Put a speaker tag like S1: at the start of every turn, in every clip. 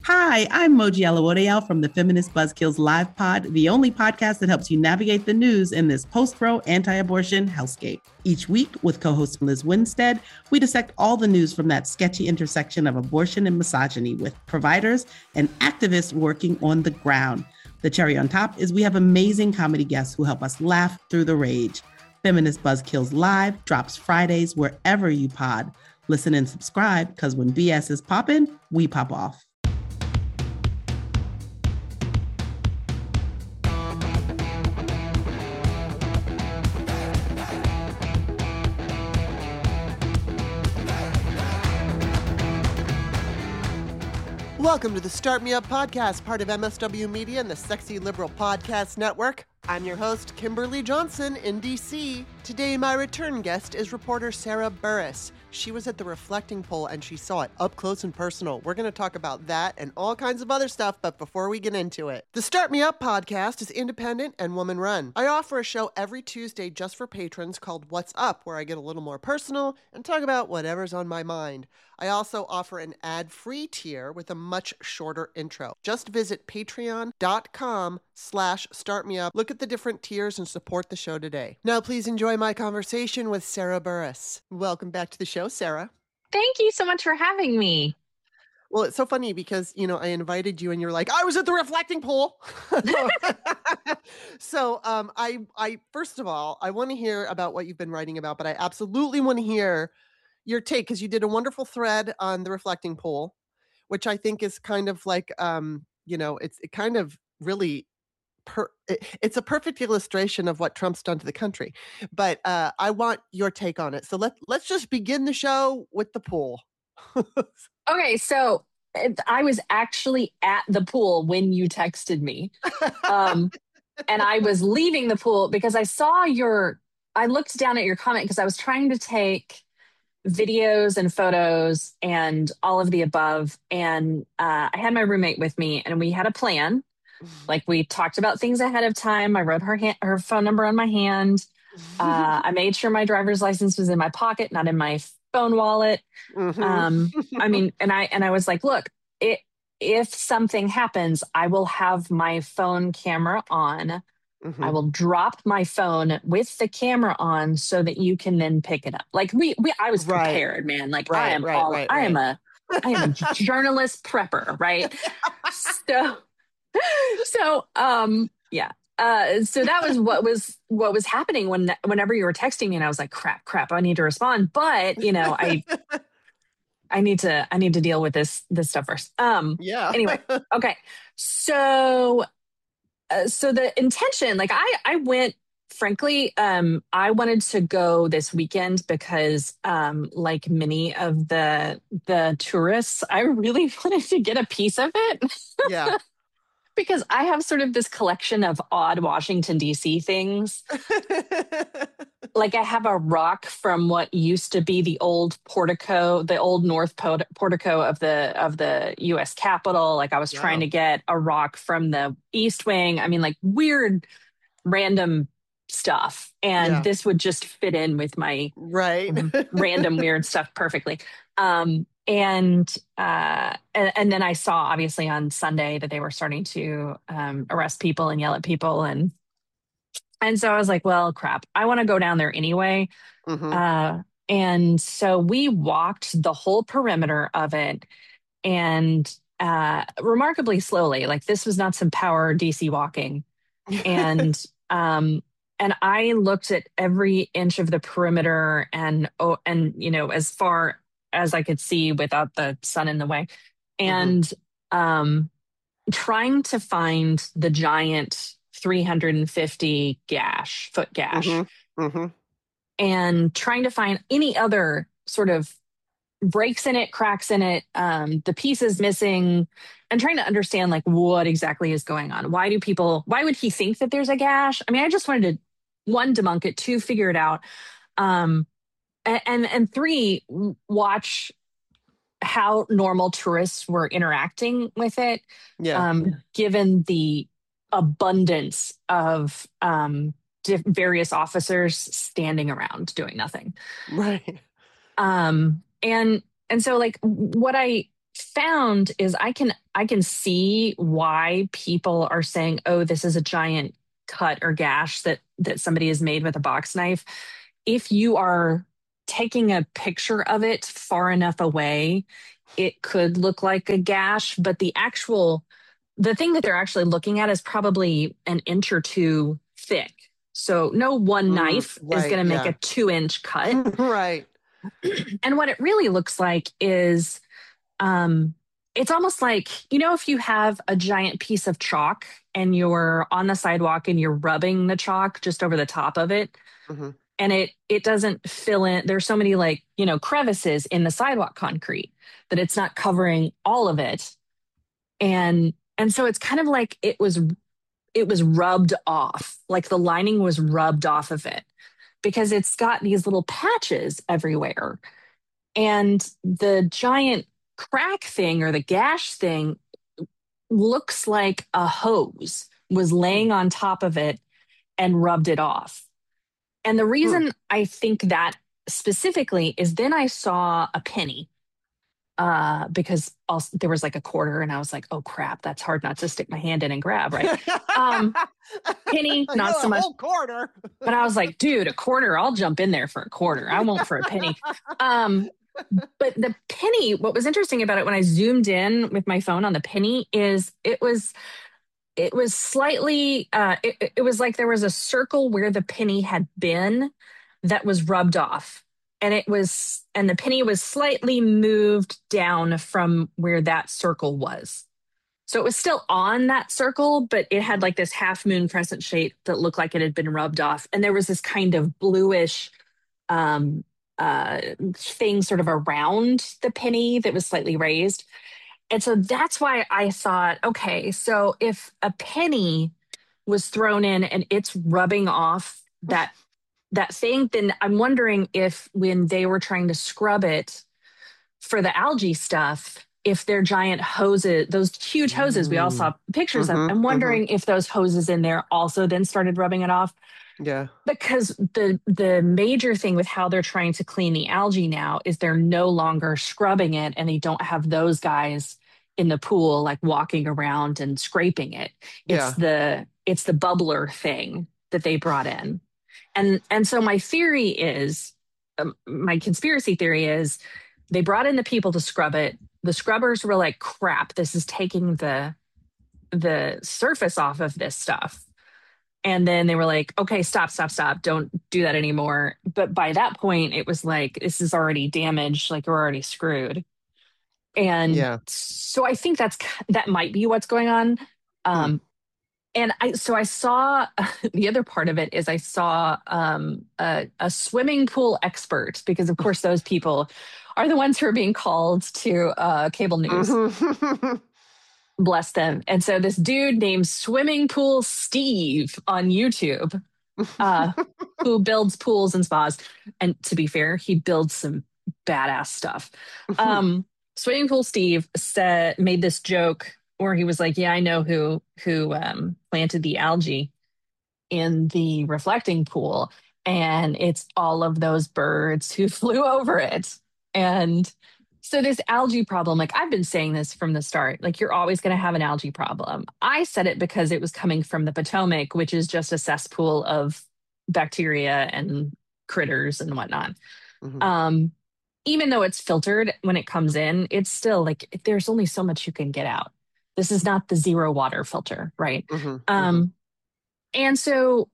S1: Hi, I'm Moji Alawodeyal from the Feminist Buzzkills Live Pod, the only podcast that helps you navigate the news in this post-pro anti-abortion hellscape. Each week, with co-host Liz Winstead, we dissect all the news from that sketchy intersection of abortion and misogyny with providers and activists working on the ground. The cherry on top is we have amazing comedy guests who help us laugh through the rage. Feminist Buzzkills Live drops Fridays wherever you pod. Listen and subscribe, because when BS is popping, we pop off.
S2: Welcome to the Start Me Up podcast, part of MSW Media and the Sexy Liberal Podcast Network. I'm your host, Kimberly Johnson in D.C. Today, my return guest is reporter Sarah Burris. She was at the Reflecting Poll and she saw it up close and personal. We're going to talk about that and all kinds of other stuff, but before we get into it, the Start Me Up podcast is independent and woman-run. I offer a show every Tuesday just for patrons called What's Up, where I get a little more personal and talk about whatever's on my mind. I also offer an ad-free tier with a much shorter intro. Just visit patreon.com/startmeup. Look at the different tiers and support the show today. Now, please enjoy my conversation with Sarah Burris. Welcome back to the show, Sarah.
S3: Thank you so much for having me.
S2: Well, it's so funny because, I invited you and you're like, I was at the Reflecting Poll. So I first of all, I want to hear about what you've been writing about, but I absolutely want to hear your take, because you did a wonderful thread on the Reflecting Poll, which I think is kind of like, it's a perfect illustration of what Trump's done to the country. But I want your take on it. So let's just begin the show with the pool.
S3: Okay, so I was actually at the pool when you texted me. And I was leaving the pool because I looked down at your comment because I was trying to take videos and photos and all of the above. And I had my roommate with me and we had a plan. Like, we talked about things ahead of time. I wrote her phone number on my hand. I made sure my driver's license was in my pocket, not in my phone wallet.
S2: Mm-hmm.
S3: And I was like, look, if something happens, I will have my phone camera on.
S2: Mm-hmm.
S3: I will drop my phone with the camera on so that you can then pick it up. Like I was prepared, man. Like, I am a journalist prepper, right? So yeah. So that was what was happening whenever you were texting me, and I was like, crap, I need to respond. But I need to deal with this stuff first.
S2: Yeah.
S3: Anyway, okay. So the intention, like, I went, frankly, I wanted to go this weekend because, like many of the tourists, I really wanted to get a piece of it.
S2: Yeah.
S3: Because I have sort of this collection of odd Washington, D.C. things. Like, I have a rock from what used to be the old portico, the old north portico of the U.S. Capitol. Like, I was trying to get a rock from the East Wing. I mean, like, weird, random stuff. And this would just fit in with my random, weird stuff perfectly. And then I saw, obviously, on Sunday that they were starting to arrest people and yell at people, and so I was like, well, crap, I want to go down there anyway.
S2: Mm-hmm.
S3: And so we walked the whole perimeter of it, and remarkably slowly. Like, this was not some power DC walking, and I looked at every inch of the perimeter, and as far as I could see without the sun in the way, and trying to find the giant 350 foot gash, and trying to find any other sort of breaks in it, cracks in it, the pieces missing, and trying to understand, like, what exactly is going on. Why would he think that there's a gash? I mean, I just wanted to, one, debunk it, two, figure it out, and three, watch how normal tourists were interacting with it, given the abundance of various officers standing around doing nothing.
S2: Right.
S3: And so, like, what I found is I can see why people are saying, "Oh, this is a giant cut or gash that somebody has made with a box knife." If you are taking a picture of it far enough away, it could look like a gash, but the thing that they're actually looking at is probably an inch or two thick. So no one knife is
S2: Right.
S3: going to make a
S2: Yeah.
S3: 2-inch cut.
S2: Right.
S3: And what it really looks like is um, it's almost like, if you have a giant piece of chalk and you're on the sidewalk and you're rubbing the chalk just over the top of it,
S2: Hmm.
S3: and it doesn't fill in. There's so many crevices in the sidewalk concrete that it's not covering all of it. And so it's kind of like it was rubbed off, like the lining was rubbed off of it because it's got these little patches everywhere. And the giant crack thing or the gash thing looks like a hose was laying on top of it and rubbed it off. And the reason I think that specifically is then I saw a penny because also, there was like a quarter, and I was like, oh crap, that's hard not to stick my hand in and grab, right? Um, Penny,
S2: I
S3: not
S2: know
S3: so
S2: a
S3: much.
S2: whole quarter.
S3: But I was like, dude, a quarter, I'll jump in there for a quarter. I won't for a penny. Um, but the penny, what was interesting about it when I zoomed in with my phone on the penny is it was slightly it was like there was a circle where the penny had been that was rubbed off, and the penny was slightly moved down from where that circle was. So it was still on that circle, but it had like this half moon crescent shape that looked like it had been rubbed off, and there was this kind of bluish um thing sort of around the penny that was slightly raised. And so that's why I thought, okay, so if a penny was thrown in and it's rubbing off that thing, then I'm wondering if when they were trying to scrub it for the algae stuff, if their giant hoses, those huge hoses we all saw pictures of, I'm wondering if those hoses in there also then started rubbing it off.
S2: Yeah.
S3: Because the major thing with how they're trying to clean the algae now is they're no longer scrubbing it, and they don't have those guys in the pool like walking around and scraping it.
S2: Yeah.
S3: It's the bubbler thing that they brought in. And so my conspiracy theory is they brought in the people to scrub it. The scrubbers were like, crap, this is taking the surface off of this stuff. And then they were like, okay, stop, don't do that anymore. But by that point, it was like, this is already damaged, like we're already screwed. And
S2: Yeah.
S3: so I think that might be what's going on. And I saw the other part of it is I saw a swimming pool expert, because of course those people are the ones who are being called to cable news. Bless them. And so this dude named Swimming Pool Steve on YouTube, who builds pools and spas. And to be fair, he builds some badass stuff. Swimming Pool Steve made this joke where he was like, yeah, I know who planted the algae in the reflecting pool. And it's all of those birds who flew over it. And so this algae problem, like I've been saying this from the start, like you're always going to have an algae problem. I said it because it was coming from the Potomac, which is just a cesspool of bacteria and critters and whatnot. Even though it's filtered when it comes in, it's still like there's only so much you can get out. This is not the zero water filter, right? And so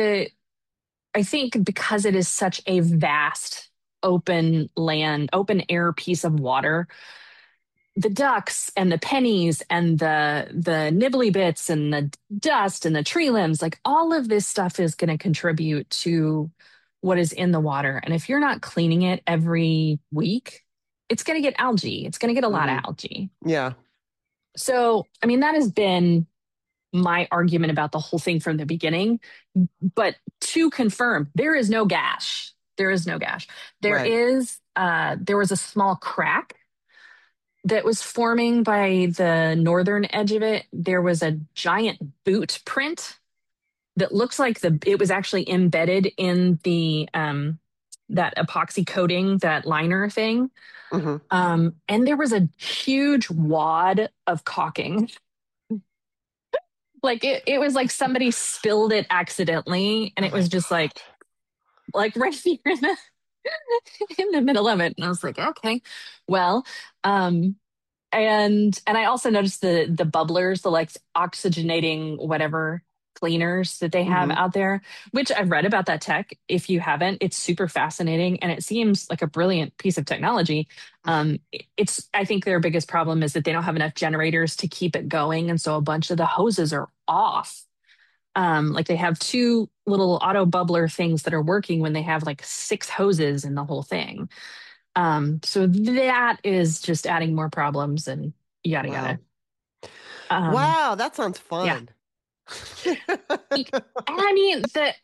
S3: I think because it is such a vast open air piece of water, the ducks and the pennies and the nibbly bits and the dust and the tree limbs, like all of this stuff is going to contribute to what is in the water. And if you're not cleaning it every week, it's going to get algae. It's going to get a lot of algae.
S2: Yeah.
S3: So, I mean, that has been my argument about the whole thing from the beginning. But to confirm, there is no gash. There is no gash. There was a small crack that was forming by the northern edge of it. There was a giant boot print that looks like it was actually embedded in the that epoxy coating, that liner thing.
S2: Hmm.
S3: And there was a huge wad of caulking. Like it was like somebody spilled it accidentally, and
S2: Oh
S3: it
S2: my
S3: was just like right here in the middle of it. And I was like, okay, well, um, and I also noticed the bubblers, the like oxygenating whatever cleaners that they have
S2: God.
S3: out there, which I've read about that tech. If you haven't, it's super fascinating and it seems like a brilliant piece of technology. It's I think their biggest problem is that they don't have enough generators to keep it going, and so a bunch of the hoses are off. Like they have two little auto bubbler things that are working when they have like six hoses in the whole thing. So that is just adding more problems and yada
S2: Wow.
S3: yada. Um,
S2: Wow, that sounds
S3: yeah.
S2: fun.
S3: And I mean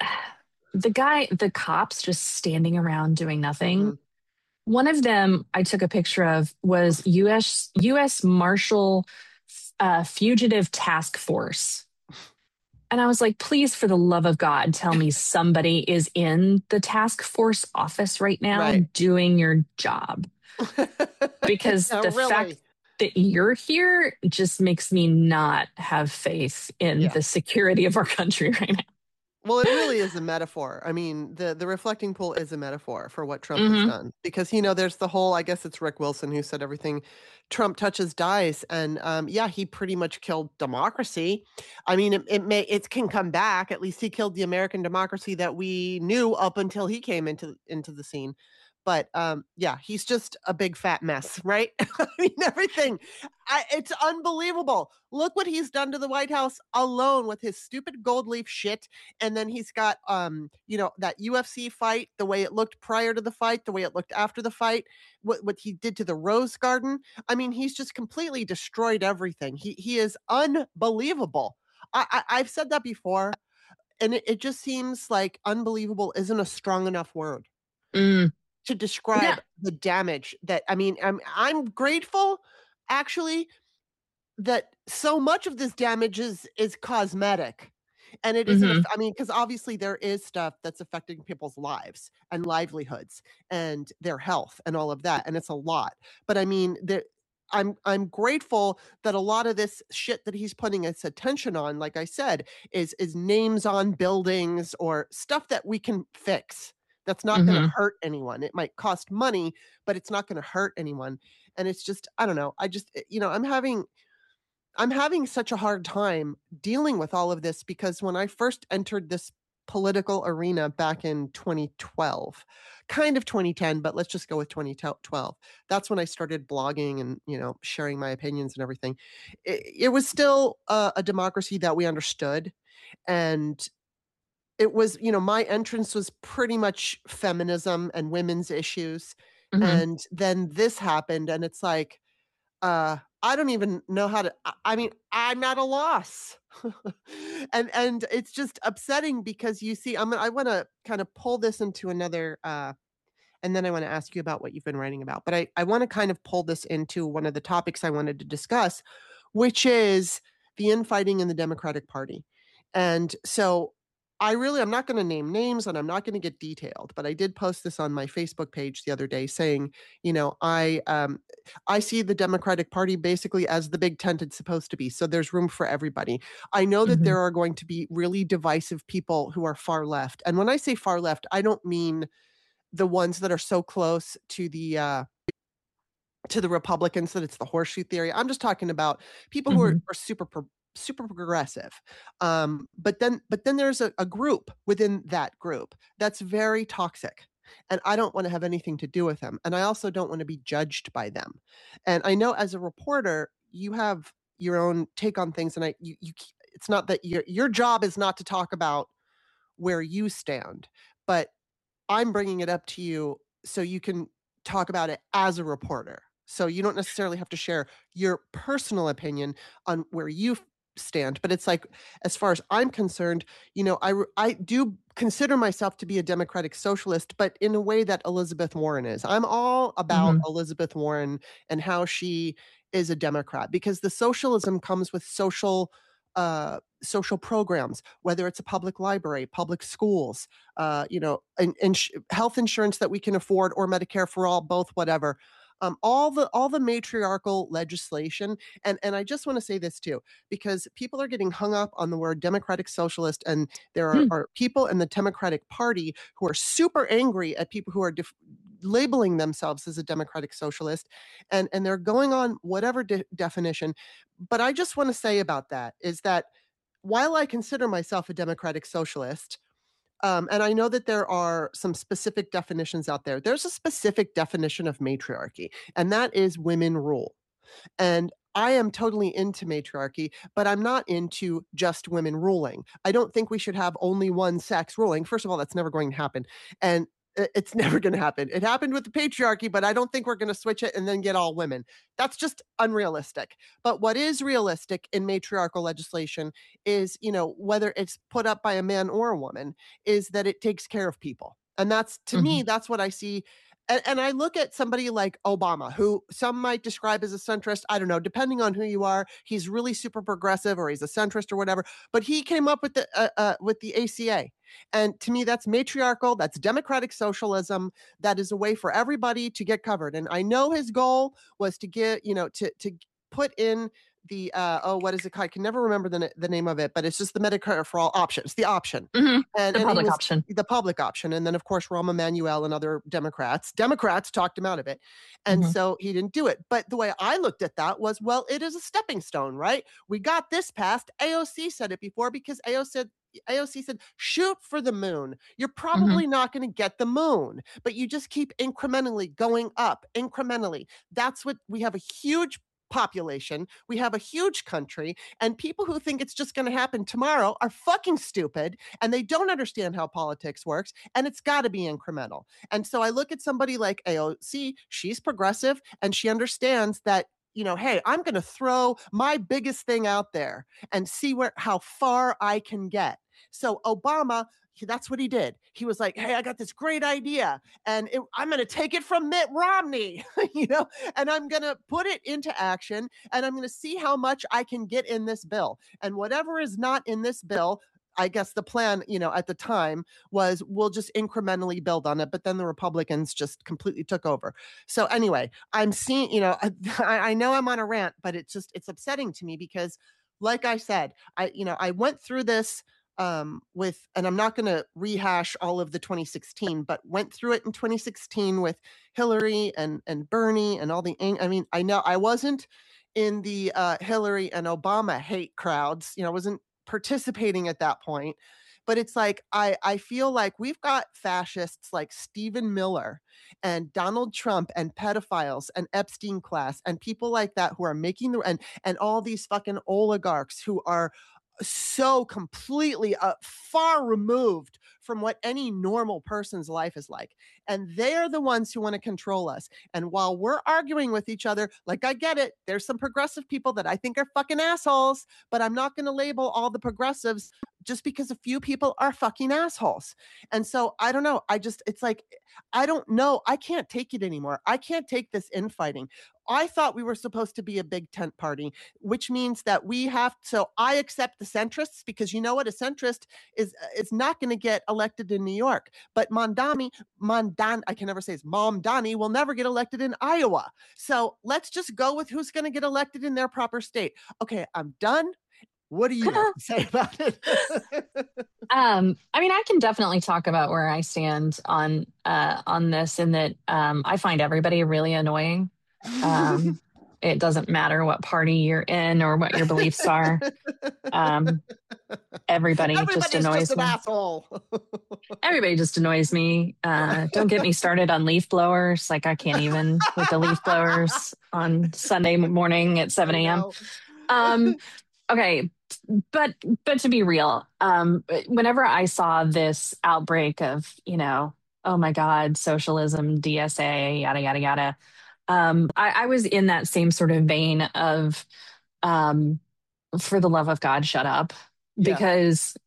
S3: the cops just standing around doing nothing.
S2: Mhm.
S3: One of them I took a picture of was US Marshal Fugitive Task Force. And I was like, please, for the love of God, tell me somebody is in the task force office right now
S2: Right.
S3: doing your job. Because
S2: Yeah,
S3: the fact
S2: really.
S3: that you're here just makes me not have faith in
S2: Yeah.
S3: the security of our country right now.
S2: Well, it really is a metaphor. I mean, the reflecting pool is a metaphor for what Trump has
S3: Hmm.
S2: done. Because, there's the whole, I guess it's Rick Wilson who said everything Trump touches dies. And yeah, he pretty much killed democracy. I mean, it can come back. At least he killed the American democracy that we knew up until he came into the scene. But yeah, he's just a big fat mess, right? I mean, everything. It's unbelievable. Look what he's done to the White House alone with his stupid gold leaf shit. And then he's got that UFC fight, the way it looked prior to the fight, the way it looked after the fight, what he did to the Rose Garden. I mean, he's just completely destroyed everything. He is unbelievable. I've said that before, and it just seems like unbelievable isn't a strong enough word
S3: Mm.
S2: to
S3: Yeah.
S2: describe the damage that, I mean, I'm grateful actually that so much of this damage is cosmetic. And it isn't,
S3: Hmm.
S2: I mean, because obviously there is stuff that's affecting people's lives and livelihoods and their health and all of that, and it's a lot. But I mean, I'm grateful that a lot of this shit that he's putting its attention on, like I said, is names on buildings or stuff that we can fix. That's not going to
S3: Hmm.
S2: hurt anyone. It might cost money, but it's not going to hurt anyone. And it's just, I don't know. I just, I'm having such a hard time dealing with all of this because when I first entered this political arena back in 2012, kind of 2010, but let's just go with 2012. That's when I started blogging and, sharing my opinions and everything. It was still a democracy that we understood. And it was, my entrance was pretty much feminism and women's issues.
S3: Hmm.
S2: And then this happened, and it's like, I don't even know how to, I mean, I'm at a loss. And it's just upsetting because you see, I want to kind of pull this into another and then I want to ask you about what you've been writing about. But I want to kind of pull this into one of the topics I wanted to discuss, which is the infighting in the Democratic Party. And so I'm not going to name names and I'm not going to get detailed, but I did post this on my Facebook page the other day saying, I see the Democratic Party basically as the big tent it's supposed to be. So there's room for everybody. I know that
S3: Hmm.
S2: there are going to be really divisive people who are far left. And when I say far left, I don't mean the ones that are so close to the Republicans that it's the horseshoe theory. I'm just talking about people who are
S3: Hmm.
S2: super progressive. But then there's a group within that group that's very toxic. And I don't want to have anything to do with them. And I also don't want to be judged by them. And I know as a reporter, you have your own take on things. And it's not that your job is not to talk about where you stand, but I'm bringing it up to you so you can talk about it as a reporter. So you don't necessarily have to share your personal opinion on where you stand, but it's like, as far as I'm concerned, I do consider myself to be a democratic socialist, but in a way that Elizabeth Warren is. I'm all about
S3: Hmm.
S2: Elizabeth Warren and how she is a Democrat, because the socialism comes with social social programs, whether it's a public library, public schools, and health insurance that we can afford, or Medicare for all, both, whatever. All the matriarchal legislation, and I just want to say this too, because people are getting hung up on the word democratic socialist, and there are people in the Democratic Party who are super angry at people who are labeling themselves as a democratic socialist, and they're going on whatever definition. But I just want to say about that is that while I consider myself a democratic socialist, and I know that there are some specific definitions out there. There's a specific definition of matriarchy, and that is women rule. And I am totally into matriarchy, but I'm not into just women ruling. I don't think we should have only one sex ruling. First of all, that's never going to happen. And it's never going to happen. It happened with the patriarchy, but I don't think we're going to switch it and then get all women. That's just unrealistic. But what is realistic in matriarchal legislation is, whether it's put up by a man or a woman, is that it takes care of people. And that's, to me, that's what I see. And I look at somebody like Obama, who some might describe as a centrist. I don't know, depending on who you are. He's really super progressive, or he's a centrist or whatever. But he came up with the ACA. And to me, that's matriarchal. That's democratic socialism. That is a way for everybody to get covered. And I know his goal was to get, to put in the what is it called? I can never remember the name of it, but it's just the Medicare for all option. It's the option.
S3: And the public option.
S2: The public option. And then, of course, Rahm Emanuel and other Democrats talked him out of it. And so he didn't do it. But the way I looked at that was, well, it is a stepping stone, right? We got this passed. AOC said it before, because AOC said, shoot for the moon. You're probably not going to get the moon, but you just keep incrementally going up, incrementally. That's what we have. A huge population. We have a huge country, and people who think it's just going to happen tomorrow are fucking stupid, and they don't understand how politics works, and it's got to be incremental. And so I look at somebody like AOC. She's progressive, and she understands that, hey, I'm going to throw my biggest thing out there and see how far I can get. So Obama, that's what he did. He was like, hey, I got this great idea, and I'm going to take it from Mitt Romney, and I'm going to put it into action, and I'm going to see how much I can get in this bill. And whatever is not in this bill, I guess the plan, at the time was, we'll just incrementally build on it. But then the Republicans just completely took over. So anyway, I'm seeing, I know I'm on a rant, but it's upsetting to me because, like I said, I went through this and I'm not going to rehash all of the 2016, but went through it in 2016 with Hillary and Bernie and all the, I know I wasn't in the Hillary and Obama hate crowds, I wasn't participating at that point, but it's like, I feel like we've got fascists like Stephen Miller and Donald Trump and pedophiles and Epstein class and people like that who are making and all these fucking oligarchs who are so completely far removed from what any normal person's life is like. And they're the ones who want to control us. And while we're arguing with each other, like, I get it, there's some progressive people that I think are fucking assholes, but I'm not going to label all the progressives just because a few people are fucking assholes. And so I don't know. It's like, I don't know. I can't take it anymore. I can't take this infighting. I thought we were supposed to be a big tent party, which means that so I accept the centrists, because you know what? A centrist is not going to get elected in New York, but Mamdani will never get elected in Iowa. So let's just go with who's going to get elected in their proper state. Okay, I'm done. What do you have to say about it?
S3: I can definitely talk about where I stand on this, in that I find everybody really annoying. It doesn't matter what party you're in or what your beliefs are. Everybody just annoys me.
S2: Asshole.
S3: Everybody just annoys me. Don't get me started on leaf blowers. Like, I can't even with the leaf blowers on Sunday morning at 7 a.m. Okay. But to be real, whenever I saw this outbreak of, oh my God, socialism, DSA, yada, yada, yada, I was in that same sort of vein of, for the love of God, shut up. Yeah. Because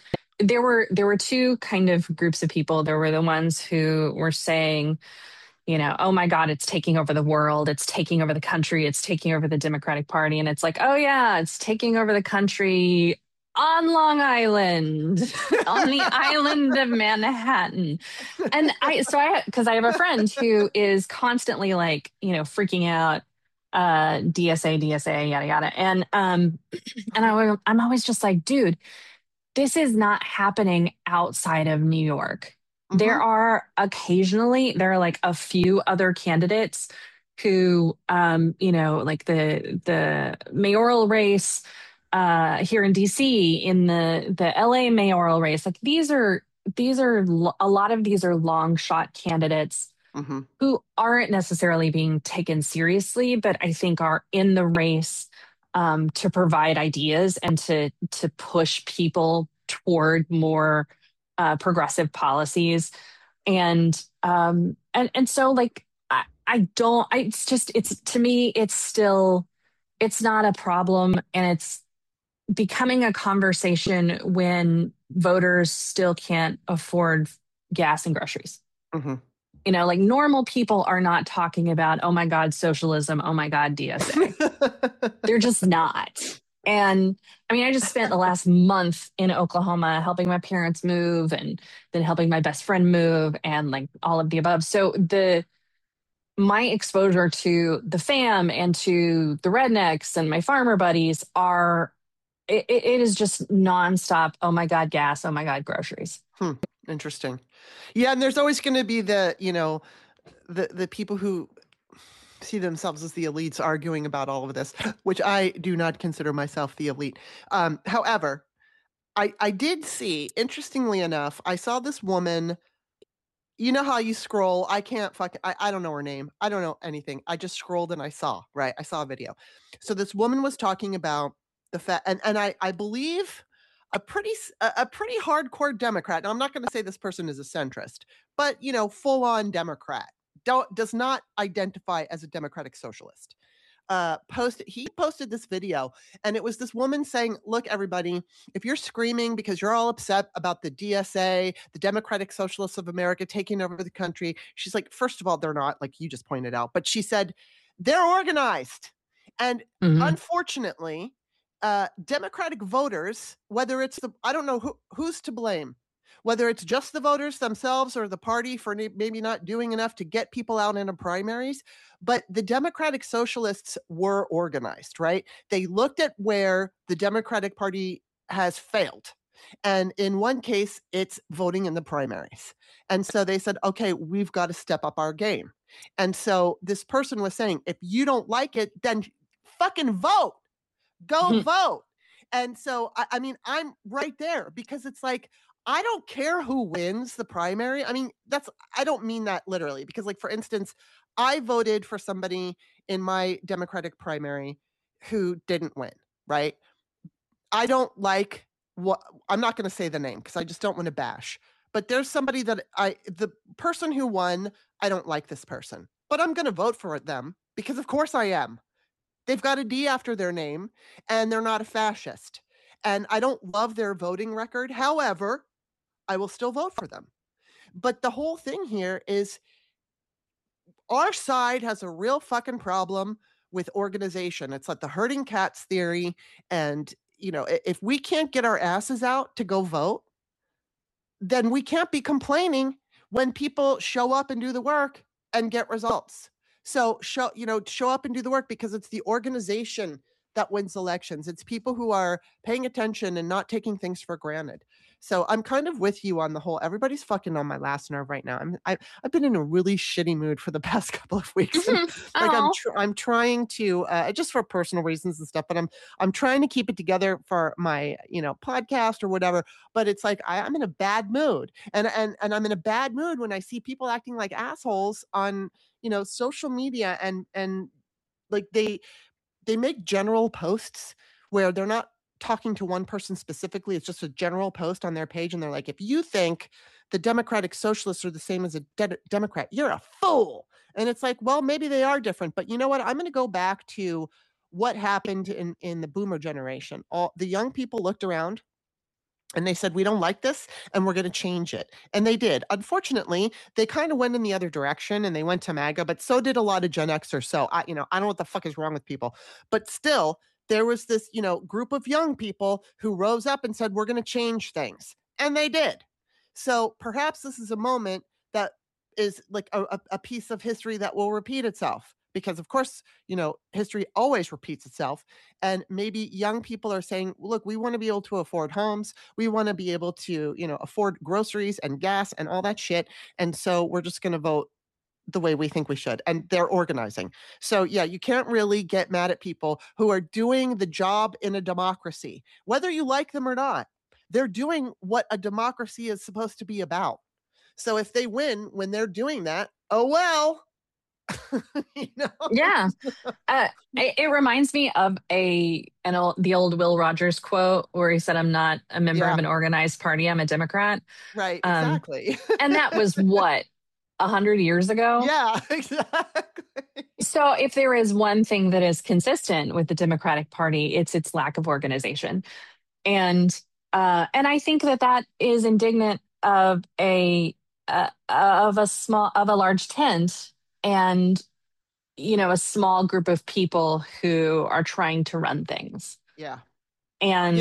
S3: there were two kind of groups of people. There were the ones who were saying, oh my God, it's taking over the world. It's taking over the country. It's taking over the Democratic Party. And it's like, oh yeah, it's taking over the country on Long Island, on the island of Manhattan. And because I have a friend who is constantly like, freaking out, DSA, yada, yada. And, I'm always just like, dude, this is not happening outside of New York. There are like a few other candidates who, like the mayoral race here in DC, in the LA mayoral race. Like a lot of these are long shot candidates who aren't necessarily being taken seriously, but I think are in the race to provide ideas and to push people toward more progressive policies. And so like it's to me, it's not a problem, and it's becoming a conversation when voters still can't afford gas and groceries. Like normal people are not talking about, oh my God, socialism, oh my God, DSA. They're just not. And I mean, I just spent the last month in Oklahoma helping my parents move, and then helping my best friend move, and like all of the above. So my exposure to the fam and to the rednecks and my farmer buddies it is just nonstop. Oh my God, gas. Oh my God, groceries.
S2: Interesting. Yeah. And there's always going to be the people who see themselves as the elites arguing about all of this, which I do not consider myself the elite. However, I did see, interestingly enough, I saw this woman. You know how you scroll? I don't know her name. I don't know anything. I just scrolled and I saw a video. So this woman was talking about the fact, and I believe a pretty hardcore Democrat. Now, I'm not going to say this person is a centrist, but full on Democrat. Does not identify as a democratic socialist. He posted this video, and it was this woman saying, look, everybody, if you're screaming because you're all upset about the DSA, the Democratic Socialists of America taking over the country, she's like, first of all, they're not, like you just pointed out, but she said they're organized. And unfortunately, Democratic voters, whether it's I don't know who's to blame, whether it's just the voters themselves or the party for maybe not doing enough to get people out in the primaries, but the Democratic Socialists were organized, right? They looked at where the Democratic Party has failed. And in one case, it's voting in the primaries. And so they said, okay, we've got to step up our game. And so this person was saying, if you don't like it, then fucking vote. Go vote. And so, I mean, I'm right there, because it's like, I don't care who wins the primary. I mean, I don't mean that literally, because like, for instance, I voted for somebody in my Democratic primary who didn't win, right? I don't like I'm not going to say the name because I just don't want to bash, but there's somebody that the person who won, I don't like this person, but I'm going to vote for them because of course I am. They've got a D after their name and they're not a fascist. And I don't love their voting record. However, I will still vote for them. But the whole thing here is our side has a real fucking problem with organization. It's like the herding cats theory. And, if we can't get our asses out to go vote, then we can't be complaining when people show up and do the work and get results. So show up and do the work, because it's the organization that wins elections. It's people who are paying attention and not taking things for granted. So I'm kind of with you on the whole, everybody's fucking on my last nerve right now. I've been in a really shitty mood for the past couple of weeks. I'm trying to, just for personal reasons and stuff, but I'm trying to keep it together for my, podcast or whatever. But it's like, I'm in a bad mood, and I'm in a bad mood when I see people acting like assholes on, social media, and like they make general posts where they're not talking to one person specifically. It's just a general post on their page. And they're like, if you think the Democratic Socialists are the same as a Democrat, you're a fool. And it's like, well, maybe they are different, but you know what? I'm going to go back to what happened in the boomer generation. All the young people looked around And they said, we don't like this and we're going to change it. And they did. Unfortunately, they kind of went in the other direction and they went to MAGA, but so did a lot of Gen Xers. So I don't know what the fuck is wrong with people, but still there was this, group of young people who rose up and said, we're going to change things. And they did. So perhaps this is a moment that is like a piece of history that will repeat itself. Because of course, history always repeats itself. And maybe young people are saying, look, we want to be able to afford homes. We want to be able to, afford groceries and gas and all that shit. And so we're just going to vote the way we think we should. And they're organizing. So yeah, you can't really get mad at people who are doing the job in a democracy, whether you like them or not. They're doing what a democracy is supposed to be about. So if they win when they're doing that, oh well.
S3: Yeah. It reminds me of the old Will Rogers quote where he said, I'm not a member of an organized party, I'm a Democrat.
S2: Right, exactly.
S3: And that was what, 100 years ago?
S2: Yeah, exactly.
S3: So if there is one thing that is consistent with the Democratic Party, it's its lack of organization. And I think that is indignant of a large tent and a small group of people who are trying to run things.
S2: Yeah.
S3: And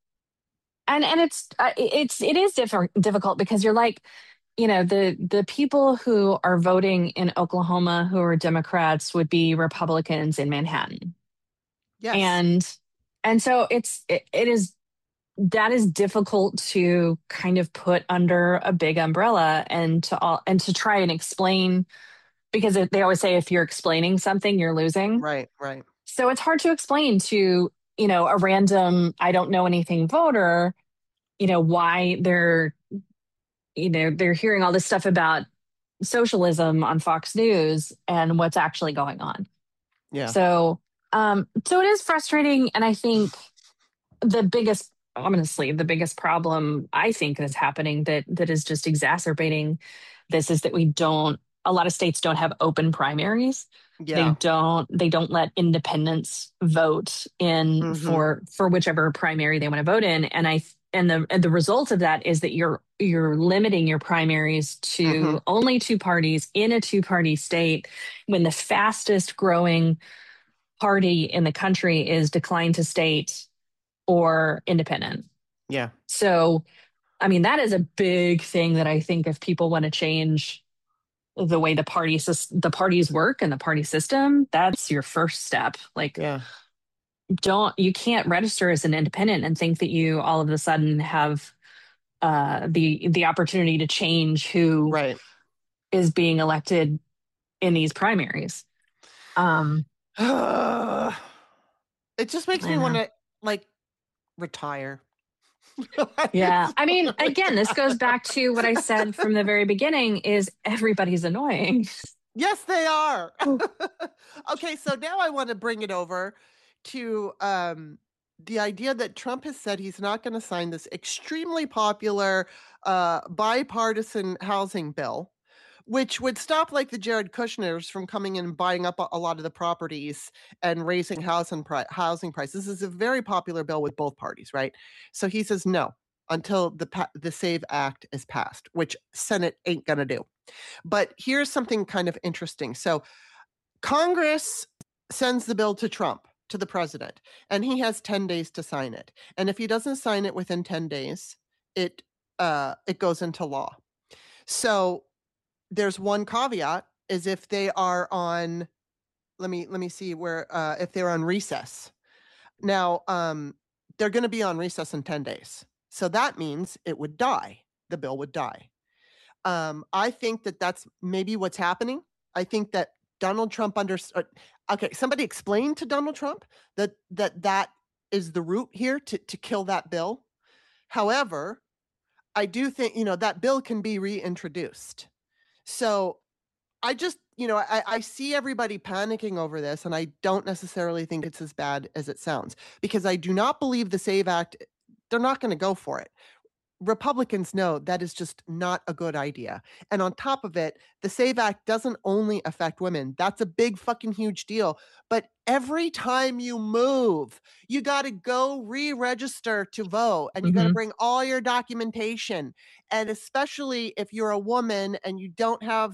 S3: it is difficult because you're like, the people who are voting in Oklahoma who are Democrats would be Republicans in Manhattan.
S2: Yes.
S3: And so that is difficult to kind of put under a big umbrella and to try and explain, because they always say if you're explaining something, you're losing.
S2: Right.
S3: So it's hard to explain to, a random, I don't know anything voter, why they're hearing all this stuff about socialism on Fox News and what's actually going on.
S2: Yeah.
S3: So it is frustrating. And I think the biggest problem I think that's happening that is just exacerbating this is that a lot of states don't have open primaries.
S2: Yeah.
S3: They don't let independents vote in for whichever primary they want to vote in. And the result of that is that you're limiting your primaries to only two parties in a two-party state when the fastest growing party in the country is decline to state or independent.
S2: Yeah.
S3: So, I mean, that is a big thing that I think if people want to change the way the parties work and the party system, that's your first step. Like, you can't register as an independent and think that you all of a sudden have the opportunity to change who is being elected in these primaries.
S2: It just makes me want to retire.
S3: Yeah. I mean, again, this goes back to what I said from the very beginning is everybody's annoying.
S2: Yes, they are. Okay, so now I want to bring it over to the idea that Trump has said he's not going to sign this extremely popular bipartisan housing bill, which would stop the Jared Kushners from coming in and buying up a lot of the properties and raising housing prices. This is a very popular bill with both parties, right? So he says no until the SAVE Act is passed, which Senate ain't going to do. But here's something kind of interesting. So Congress sends the bill to Trump, to the president, and he has 10 days to sign it. And if he doesn't sign it within 10 days, it goes into law. So there's one caveat is if they are on, let me see where, if they're on recess. Now, they're going to be on recess in 10 days. So that means it would die. The bill would die. I think that's maybe what's happening. I think that Donald Trump okay, somebody explain to Donald Trump that is the route here to kill that bill. However, I do think, that bill can be reintroduced. So I just, I see everybody panicking over this, and I don't necessarily think it's as bad as it sounds, because I do not believe the SAVE Act, they're not going to go for it. Republicans know that is just not a good idea. And on top of it, the SAVE Act doesn't only affect women. That's a big fucking huge deal. But every time you move, you got to go re-register to vote, and you got to bring all your documentation. And especially if you're a woman and you don't have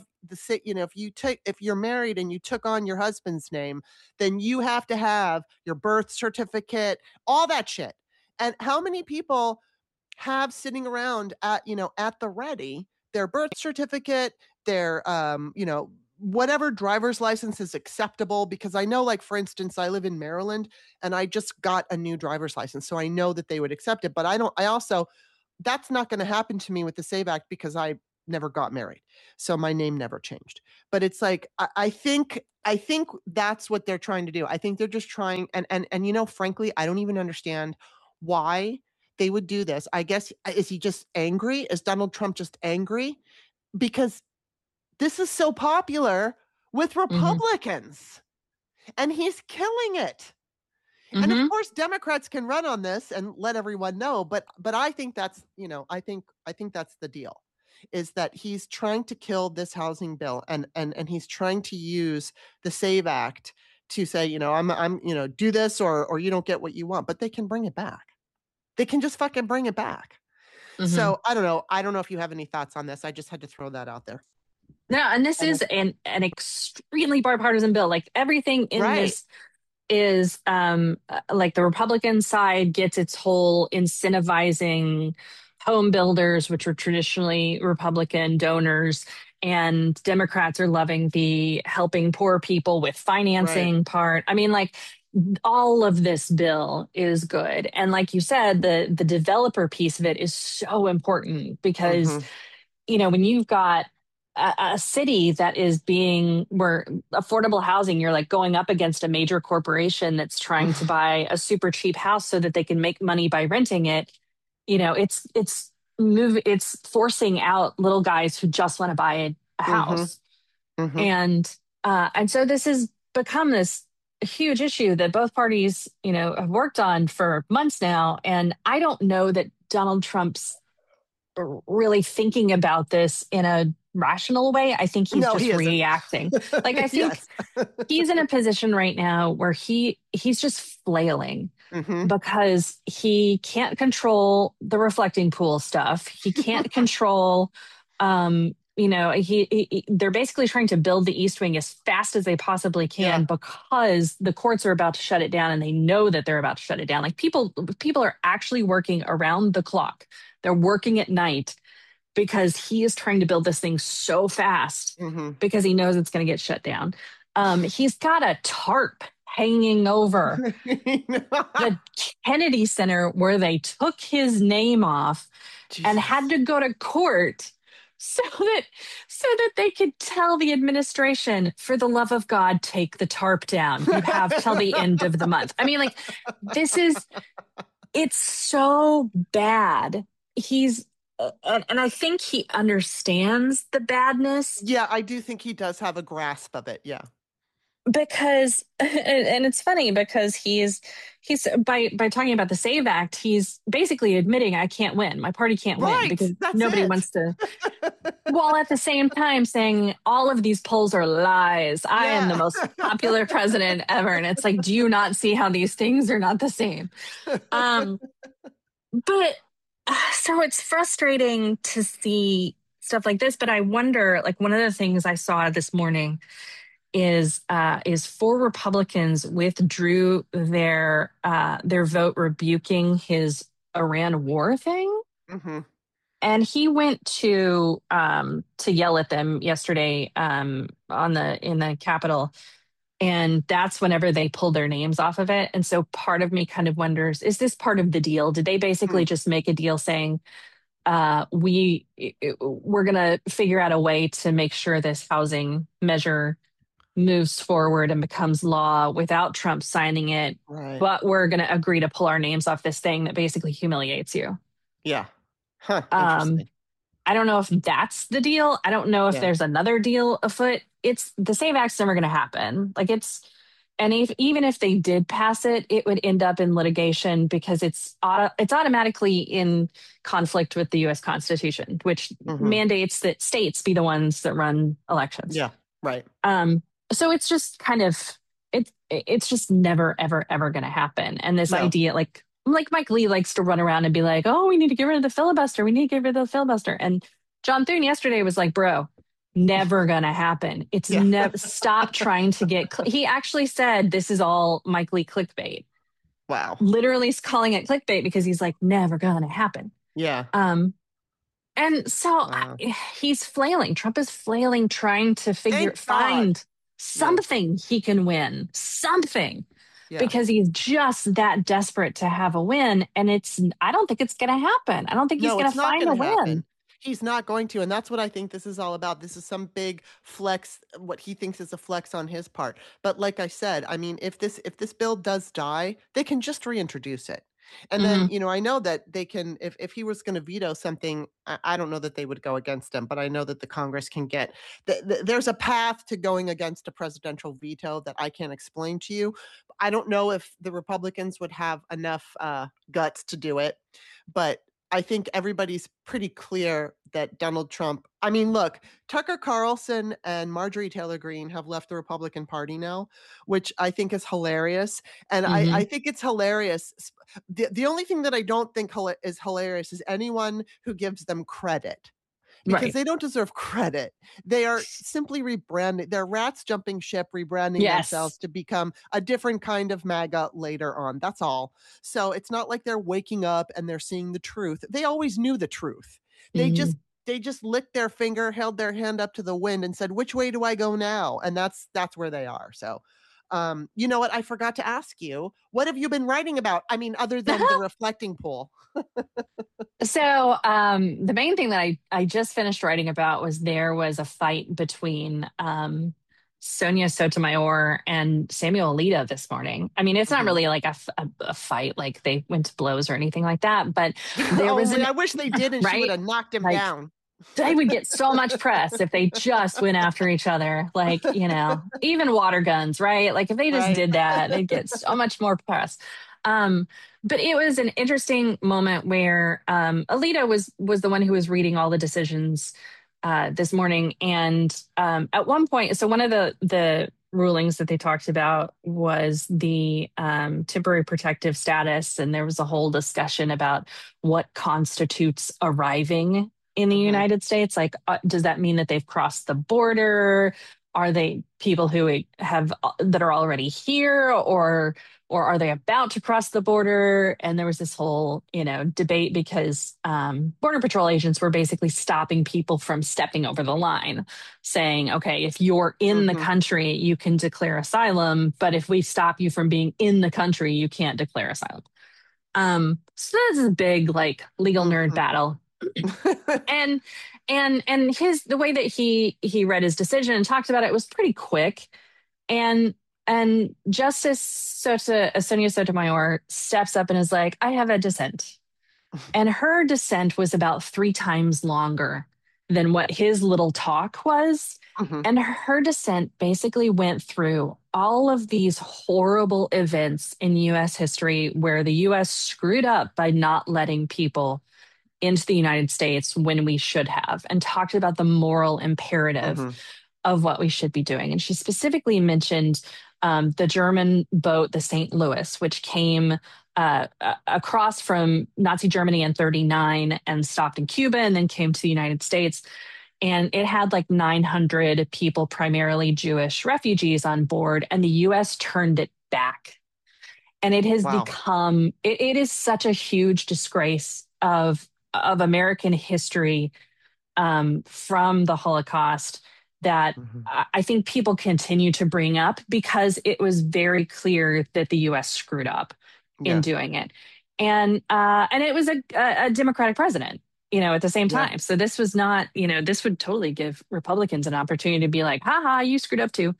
S2: if you're married and you took on your husband's name, then you have to have your birth certificate, all that shit. And how many people have sitting around at the ready their birth certificate, their whatever driver's license is acceptable? Because I know, like, for instance, I live in Maryland and I just got a new driver's license, so I know that they would accept it. But that's not going to happen to me with the SAVE Act because I never got married, so my name never changed. But it's like, I think that's what they're trying to do. I think they're just trying, and frankly, I don't even understand why they would do this. I guess, is he just angry? Is Donald Trump just angry? Because this is so popular with Republicans, and he's killing it. And of course, Democrats can run on this and let everyone know. But I think that's, I think that's the deal, is that he's trying to kill this housing bill, and he's trying to use the SAVE Act to say, I'm do this or you don't get what you want. But they can bring it back. They can just fucking bring it back. So I don't know. I don't know if you have any thoughts on this. I just had to throw that out there.
S3: No, and this is an extremely bipartisan bill. Like, everything in this is like, the Republican side gets its whole incentivizing home builders, which are traditionally Republican donors, and Democrats are loving the helping poor people with financing part. I mean, like, all of this bill is good. And like you said, the developer piece of it is so important because, when you've got a city that is where affordable housing, you're like going up against a major corporation that's trying to buy a super cheap house so that they can make money by renting it. It's forcing out little guys who just want to buy a house. And so this has become this huge issue that both parties, have worked on for months now. And I don't know that Donald Trump's really thinking about this in a rational way. I think he's just reacting. Like, I think he's in a position right now where he's just flailing because he can't control the reflecting pool stuff. He can't control, they're basically trying to build the East Wing as fast as they possibly can because the courts are about to shut it down, and they know that they're about to shut it down. Like, people are actually working around the clock. They're working at night because he is trying to build this thing so fast because he knows it's going to get shut down. He's got a tarp hanging over the Kennedy Center where they took his name off and had to go to court so that they could tell the administration, for the love of God, take the tarp down. You have till the end of the month. I mean, like, it's so bad. And I think he understands the badness.
S2: Yeah, I do think he does have a grasp of it. Yeah.
S3: Because, and it's funny because he's by talking about the SAVE Act, he's basically admitting, I can't win. My party can't win because nobody wants to. While at the same time saying all of these polls are lies. I am the most popular president ever. And it's like, do you not see how these things are not the same? But so it's frustrating to see stuff like this. But I wonder, like, one of the things I saw this morning is 4 Republicans withdrew their vote rebuking his Iran war thing. And he went to yell at them yesterday in the Capitol. And that's whenever they pulled their names off of it. And so part of me kind of wonders, is this part of the deal? Did they basically just make a deal saying, we're going to figure out a way to make sure this housing measure moves forward and becomes law without Trump signing it, but we're going to agree to pull our names off this thing that basically humiliates you?
S2: Yeah. Huh. Interesting.
S3: I don't know if that's the deal. I don't know if there's another deal afoot. It's the SAVE Act's never going to happen. Like, And even if they did pass it, it would end up in litigation because it's automatically in conflict with the U.S. Constitution, which mandates that states be the ones that run elections.
S2: Yeah, right.
S3: So it's just kind of it's just never ever ever going to happen. And this idea, like Mike Lee likes to run around and be like, "Oh, we need to get rid of the filibuster. We need to get rid of the filibuster." And John Thune yesterday was like, "Bro, never gonna happen. It's never. Stop trying to get." He actually said this is all Mike Lee clickbait.
S2: Wow.
S3: Literally calling it clickbait because he's like, never gonna happen.
S2: Yeah.
S3: And so he's flailing. Trump is flailing, trying to find something he can win, something. Yeah. Because he's just that desperate to have a win. And I don't think it's gonna happen. I don't think he's gonna find a win.
S2: He's not going to. And that's what I think this is all about. This is some big flex, what he thinks is a flex on his part. But like I said, I mean, if this bill does die, they can just reintroduce it. And then, I know that they can, if he was going to veto something, I don't know that they would go against him, but I know that the Congress can get, there's a path to going against a presidential veto that I can't explain to you. I don't know if the Republicans would have enough guts to do it, but I think everybody's pretty clear that Donald Trump, I mean, look, Tucker Carlson and Marjorie Taylor Greene have left the Republican Party now, which I think is hilarious. And I think it's hilarious. The only thing that I don't think is hilarious is anyone who gives them credit. Because they don't deserve credit. They are simply rebranding. They're rats jumping ship, rebranding themselves to become a different kind of MAGA later on. That's all. So it's not like they're waking up and they're seeing the truth. They always knew the truth. They just licked their finger, held their hand up to the wind and said, which way do I go now? And that's where they are. So you know what? I forgot to ask you, what have you been writing about? I mean, other than the reflecting pool.
S3: So the main thing that I just finished writing about was there was a fight between Sonia Sotomayor and Samuel Alito this morning. I mean, it's not really like a fight, like they went to blows or anything like that, but there was
S2: I wish they did and she would have knocked him down.
S3: They would get so much press if they just went after each other. Like, even water guns, right? Like if they just did that, they'd get so much more press. But it was an interesting moment where Alito was the one who was reading all the decisions this morning. And at one point, so one of the rulings that they talked about was the temporary protective status. And there was a whole discussion about what constitutes arriving in the United States. Like, does that mean that they've crossed the border? Are they people who that are already here, or are they about to cross the border? And there was this whole, debate because Border Patrol agents were basically stopping people from stepping over the line, saying, okay, if you're in the country, you can declare asylum, but if we stop you from being in the country, you can't declare asylum. So this is a big, like, legal nerd battle. and the way that he read his decision and talked about it was pretty quick. And Justice Sonia Sotomayor steps up and is like, I have a dissent. And her dissent was about 3 times longer than what his little talk was. And her dissent basically went through all of these horrible events in U.S. history where the U.S. screwed up by not letting people into the United States when we should have, and talked about the moral imperative of what we should be doing. And she specifically mentioned the German boat, the St. Louis, which came across from Nazi Germany in 1939 and stopped in Cuba and then came to the United States. And it had like 900 people, primarily Jewish refugees on board, and the U.S. turned it back. And it has become, it is such a huge disgrace of American history from the Holocaust that I think people continue to bring up because it was very clear that the U.S. screwed up in doing it. And it was a Democratic president, at the same time. So this was not, this would totally give Republicans an opportunity to be like, haha, you screwed up too.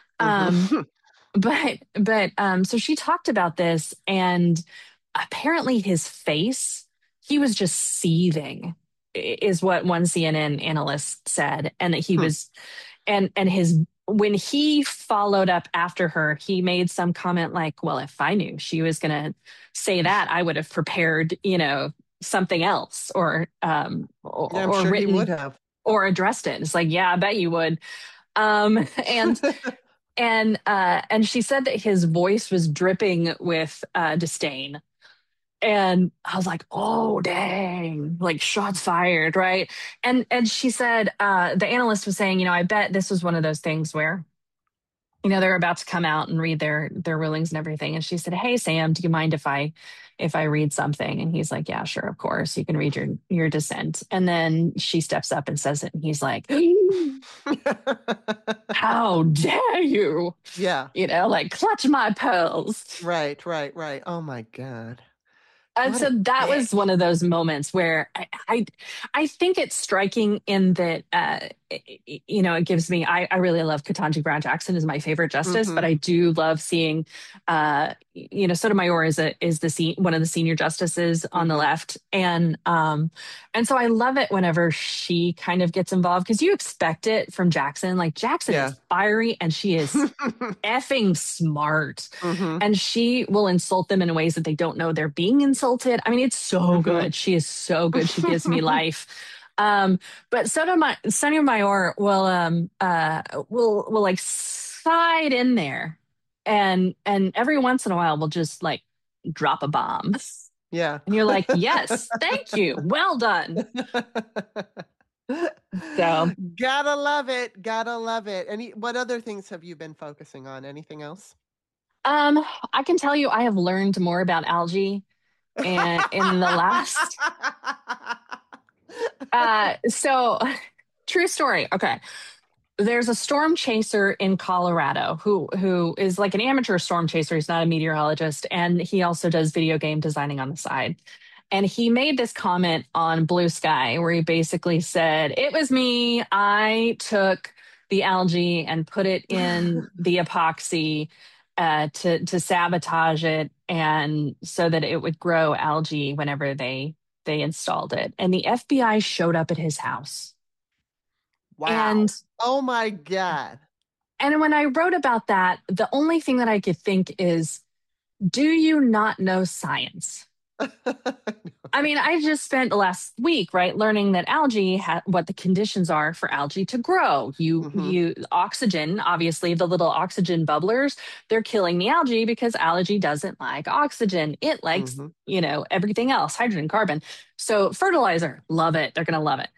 S3: But so she talked about this, and apparently his face, he was just seething, is what one CNN analyst said. And that he was, and his when he followed up after her, he made some comment like, well, if I knew she was going to say that, I would have prepared, something else
S2: Yeah, I'm
S3: or
S2: sure he would
S3: written
S2: have.
S3: or addressed it. It's like, yeah, I bet you would. And and she said that his voice was dripping with disdain. And I was like, oh dang, like shots fired, right? And she said, the analyst was saying, I bet this was one of those things where they're about to come out and read their rulings and everything. And she said, hey Sam, do you mind if I read something? And he's like, yeah, sure, of course, you can read your dissent. And then she steps up and says it, and he's like, how dare you?
S2: Yeah.
S3: Like clutch my pearls.
S2: Right. Oh my God.
S3: And
S2: What
S3: so
S2: a
S3: that
S2: dick.
S3: was one of those moments where I think it's striking in that it gives me I really love Ketanji Brown Jackson is my favorite justice, but I do love seeing Sotomayor is one of the senior justices on the left, and so I love it whenever she kind of gets involved because you expect it from Jackson. Like Jackson
S2: Yeah.
S3: is fiery and she is effing smart, and she will insult them in ways that they don't know they're being insulted. I mean, it's so good. She is so good. She gives me life. But Sotomayor will like slide in there, and every once in a while will just like drop a bomb.
S2: Yeah.
S3: And you're like, yes, thank you, well done. So
S2: Gotta love it. What other things have you been focusing on? Anything else?
S3: I can tell you I have learned more about algae and in the last so true story. Okay. There's a storm chaser in Colorado who is like an amateur storm chaser. He's not a meteorologist, and he also does video game designing on the side. And he made this comment on Blue Sky where he basically said, "It was me. I took the algae and put it in the epoxy to sabotage it, and so that it would grow algae whenever they installed it." And the FBI showed up at his house.
S2: Wow.
S3: And
S2: oh my God.
S3: And when I wrote about that, the only thing that I could think is, do you not know science? I mean, I just spent the last week, right, learning that algae, what the conditions are for algae to grow. You oxygen, obviously, the little oxygen bubblers, they're killing the algae because algae doesn't like oxygen. It likes, everything else, hydrogen, carbon. So fertilizer, love it. They're going to love it.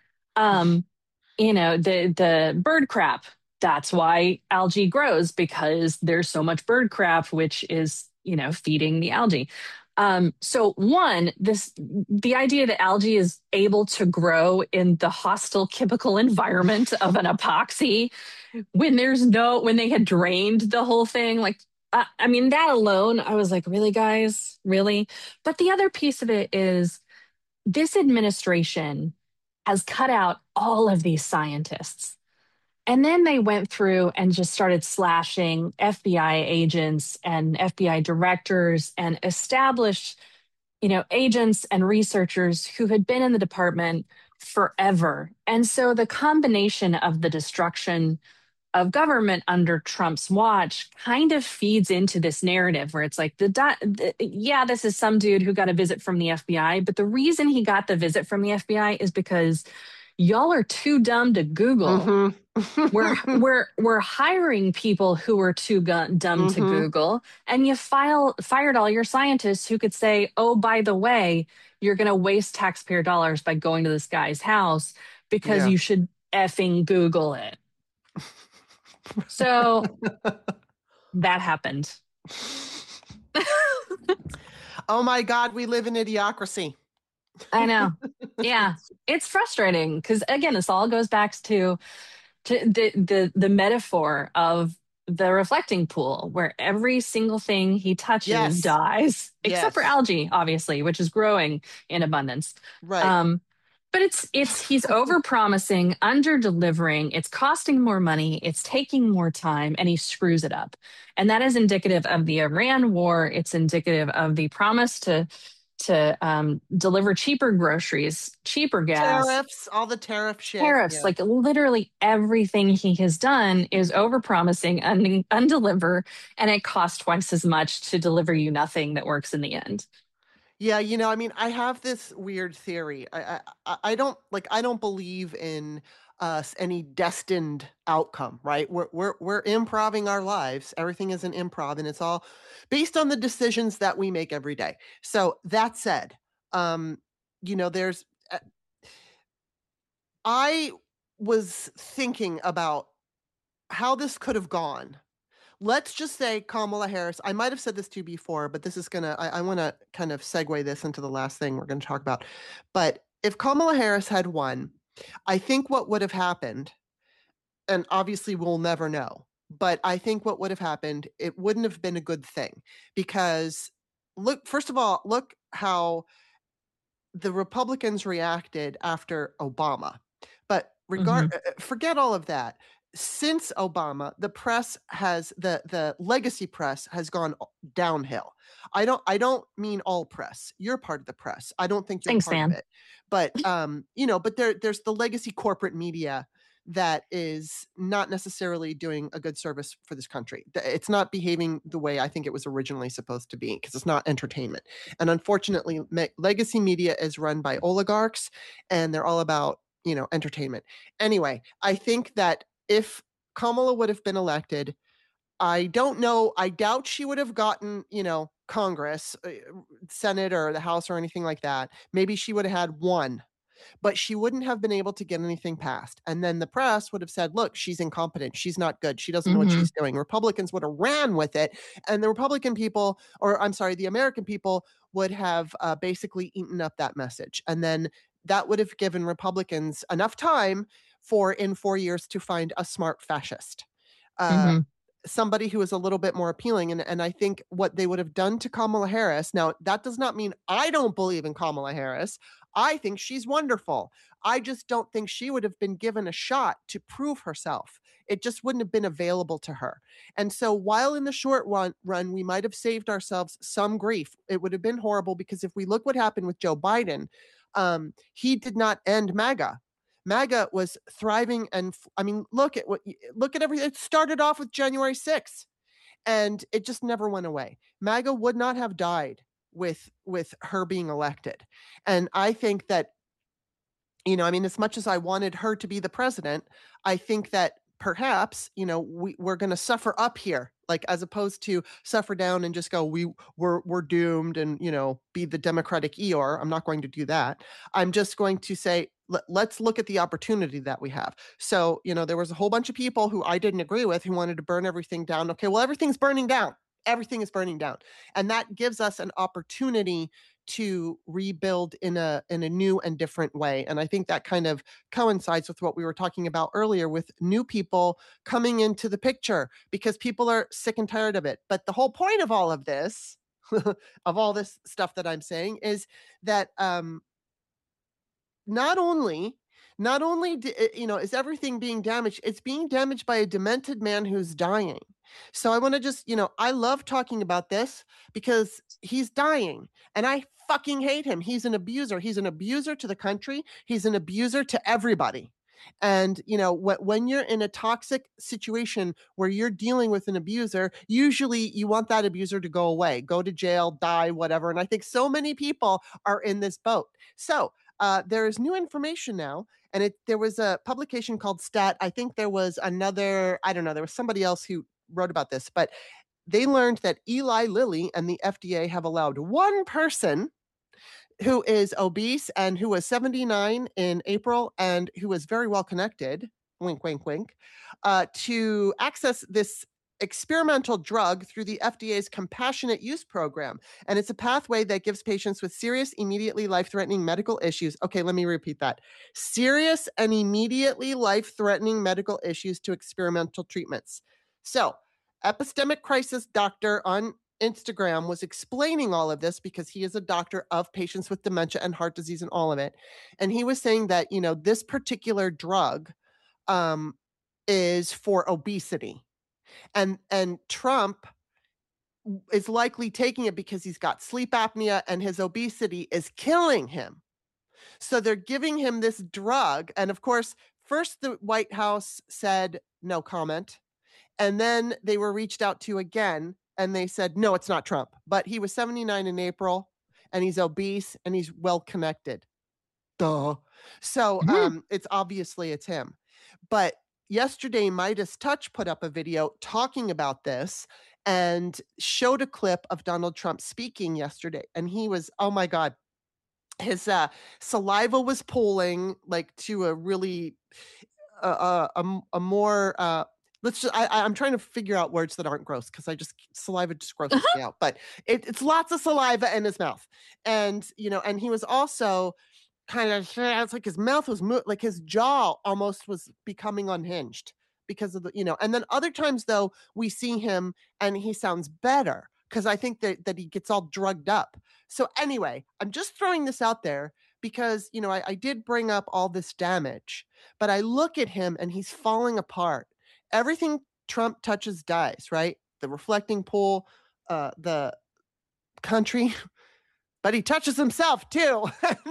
S3: The bird crap, that's why algae grows, because there's so much bird crap, which is, feeding the algae. So one, the idea that algae is able to grow in the hostile chemical environment of an epoxy when they had drained the whole thing, like, I mean, that alone, I was like, really, guys, really? But the other piece of it is this administration has cut out all of these scientists. And then they went through and just started slashing FBI agents and FBI directors and established, agents and researchers who had been in the department forever. And so the combination of the destruction of government under Trump's watch kind of feeds into this narrative where it's like, this is some dude who got a visit from the FBI. But the reason he got the visit from the FBI is because y'all are too dumb to Google. We're hiring people who are too dumb to Google, and you fired all your scientists who could say, oh, by the way, you're going to waste taxpayer dollars by going to this guy's house because you should effing Google it. So that happened.
S2: Oh my God, we live in idiocracy.
S3: I know. Yeah, it's frustrating because, again, this all goes back to the metaphor of the reflecting pool, where every single thing he touches dies, except for algae, obviously, which is growing in abundance.
S2: Right.
S3: But he's over-promising, under-delivering. It's costing more money. It's taking more time, and he screws it up. And that is indicative of the Iran war. It's indicative of the promise to deliver cheaper groceries, cheaper gas,
S2: Tariffs, all the tariff shit.
S3: tariffs.
S2: Yeah.
S3: Like literally everything he has done is overpromising, undeliver, and it costs twice as much to deliver you nothing that works in the end.
S2: Yeah, I mean, I have this weird theory. I don't believe in any destined outcome, right? We're improving our lives. Everything is an improv, and it's all based on the decisions that we make every day. So that said, there's I was thinking about how this could have gone. Let's just say Kamala Harris. I might have said this to you before, but this is I want to kind of segue this into the last thing we're going to talk about. But if Kamala Harris had won, I think what would have happened, and obviously we'll never know, but I think what would have happened, it wouldn't have been a good thing because first of all, look how the Republicans reacted after Obama. But forget all of that. Since Obama, the press has the legacy press has gone downhill. I don't mean all press. You're part of the press. I don't think you're
S3: Thanks,
S2: part
S3: man.
S2: of it. But but there's the legacy corporate media that is not necessarily doing a good service for this country. It's not behaving the way I think it was originally supposed to be because it's not entertainment. And unfortunately, legacy media is run by oligarchs and they're all about, entertainment. Anyway, I think that if Kamala would have been elected, I don't know. I doubt she would have gotten, Congress, Senate or the House or anything like that. Maybe she would have had one, but she wouldn't have been able to get anything passed. And then the press would have said, look, she's incompetent. She's not good. She doesn't know what she's doing. Republicans would have ran with it. And the Republican people, or I'm sorry, the American people would have basically eaten up that message. And then that would have given Republicans enough time in 4 years to find a smart fascist. Somebody who is a little bit more appealing. And I think what they would have done to Kamala Harris, now that does not mean I don't believe in Kamala Harris. I think she's wonderful. I just don't think she would have been given a shot to prove herself. It just wouldn't have been available to her. And so while in the short run, we might have saved ourselves some grief, it would have been horrible because if we look what happened with Joe Biden, he did not end MAGA. MAGA was thriving, and look at everything. It started off with January 6th, and it just never went away. MAGA would not have died with her being elected, and I think that, as much as I wanted her to be the president, I think that perhaps, we're going to suffer up here, like as opposed to suffer down and just go, we're doomed and, be the Democratic Eeyore. I'm not going to do that. I'm just going to say, let's look at the opportunity that we have. So, there was a whole bunch of people who I didn't agree with who wanted to burn everything down. Okay, well, everything's burning down. Everything is burning down. And that gives us an opportunity to rebuild in a new and different way. And I think that kind of coincides with what we were talking about earlier with new people coming into the picture because people are sick and tired of it. But the whole point of all of this, of all this stuff that I'm saying, is that not only is everything being damaged, it's being damaged by a demented man who's dying. So I want to just, I love talking about this because he's dying and I fucking hate him. He's an abuser. He's an abuser to the country. He's an abuser to everybody. And, when you're in a toxic situation where you're dealing with an abuser, usually you want that abuser to go away, go to jail, die, whatever. And I think so many people are in this boat. So there is new information now, and there was a publication called Stat. I think there was another, I don't know, there was somebody else who wrote about this, but they learned that Eli Lilly and the FDA have allowed one person who is obese and who was 79 in April and who was very well connected, wink, wink, wink, to access this experimental drug through the FDA's compassionate use program. And it's a pathway that gives patients with serious, immediately life-threatening medical issues. Okay, let me repeat that. Serious and immediately life-threatening medical issues to experimental treatments. So, Epistemic Crisis Doctor on Instagram was explaining all of this because he is a doctor of patients with dementia and heart disease and all of it. And he was saying that, this particular drug is for obesity. And Trump is likely taking it because he's got sleep apnea and his obesity is killing him. So they're giving him this drug. And of course, first the White House said no comment. And then they were reached out to again and they said, no, it's not Trump. But he was 79 in April and he's obese and he's well connected. Duh. So it's him. But yesterday, Midas Touch put up a video talking about this and showed a clip of Donald Trump speaking yesterday. And he was, oh my God, his saliva was pooling like to a really a more I'm trying to figure out words that aren't gross because saliva just grosses me out. But it's lots of saliva in his mouth, and and he was also kind of, it's like his mouth was like his jaw almost was becoming unhinged because of the and then other times though we see him and he sounds better because I think that he gets all drugged up. So anyway, I'm just throwing this out there because I did bring up all this damage, but I look at him and he's falling apart. Everything Trump touches dies, right? The reflecting pool, the country, but he touches himself too.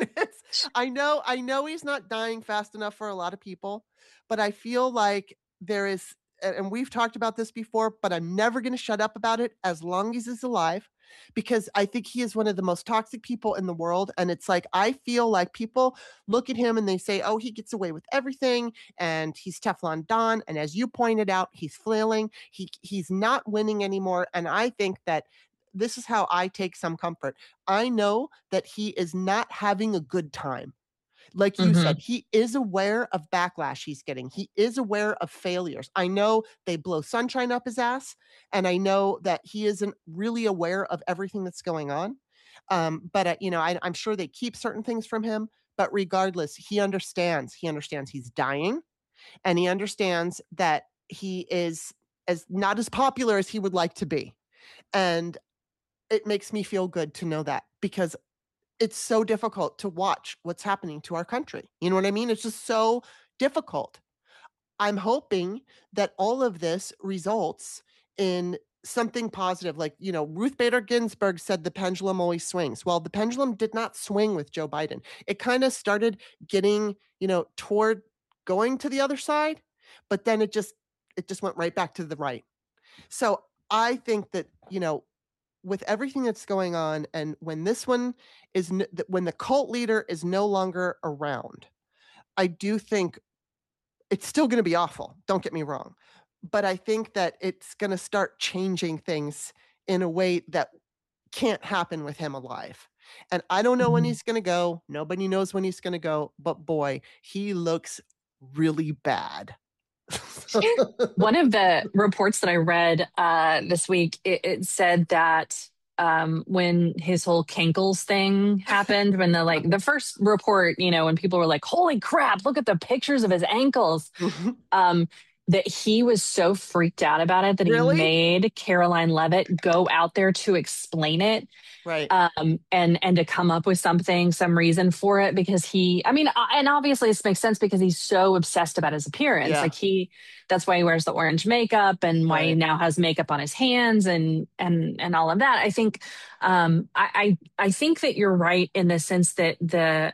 S2: I know he's not dying fast enough for a lot of people, but I feel like there is, and we've talked about this before, but I'm never going to shut up about it as long as he's alive, because I think he is one of the most toxic people in the world. And it's like, I feel like people look at him and they say, oh, he gets away with everything and he's Teflon Don. And as you pointed out, he's flailing. He's not winning anymore. And I think that this is how I take some comfort. I know that he is not having a good time. Like you said, he is aware of backlash he's getting. He is aware of failures. I know they blow sunshine up his ass, and I know that he isn't really aware of everything that's going on. But I'm sure they keep certain things from him. But regardless, he understands. He understands he's dying, and he understands that he is not as popular as he would like to be. And it makes me feel good to know that, because it's so difficult to watch what's happening to our country. You know what I mean? It's just so difficult. I'm hoping that all of this results in something positive. Like, Ruth Bader Ginsburg said the pendulum always swings. Well, the pendulum did not swing with Joe Biden. It kind of started getting, toward going to the other side, but then it just went right back to the right. So I think that, with everything that's going on, and when when the cult leader is no longer around, I do think it's still going to be awful. Don't get me wrong. But I think that it's going to start changing things in a way that can't happen with him alive. And I don't know when he's going to go. Nobody knows when he's going to go. But boy, he looks really bad.
S3: One of the reports that I read this week, it said that when his whole Cankles thing happened, when the first report, when people were like, holy crap, look at the pictures of his ankles, that he was so freaked out about it that he made Caroline Leavitt go out there to explain it.
S2: Right.
S3: And to come up with some reason for it, because and obviously this makes sense because he's so obsessed about his appearance.
S2: Yeah.
S3: Like that's why he wears the orange makeup and why he now has makeup on his hands and all of that. I think, I think that you're right in the sense that the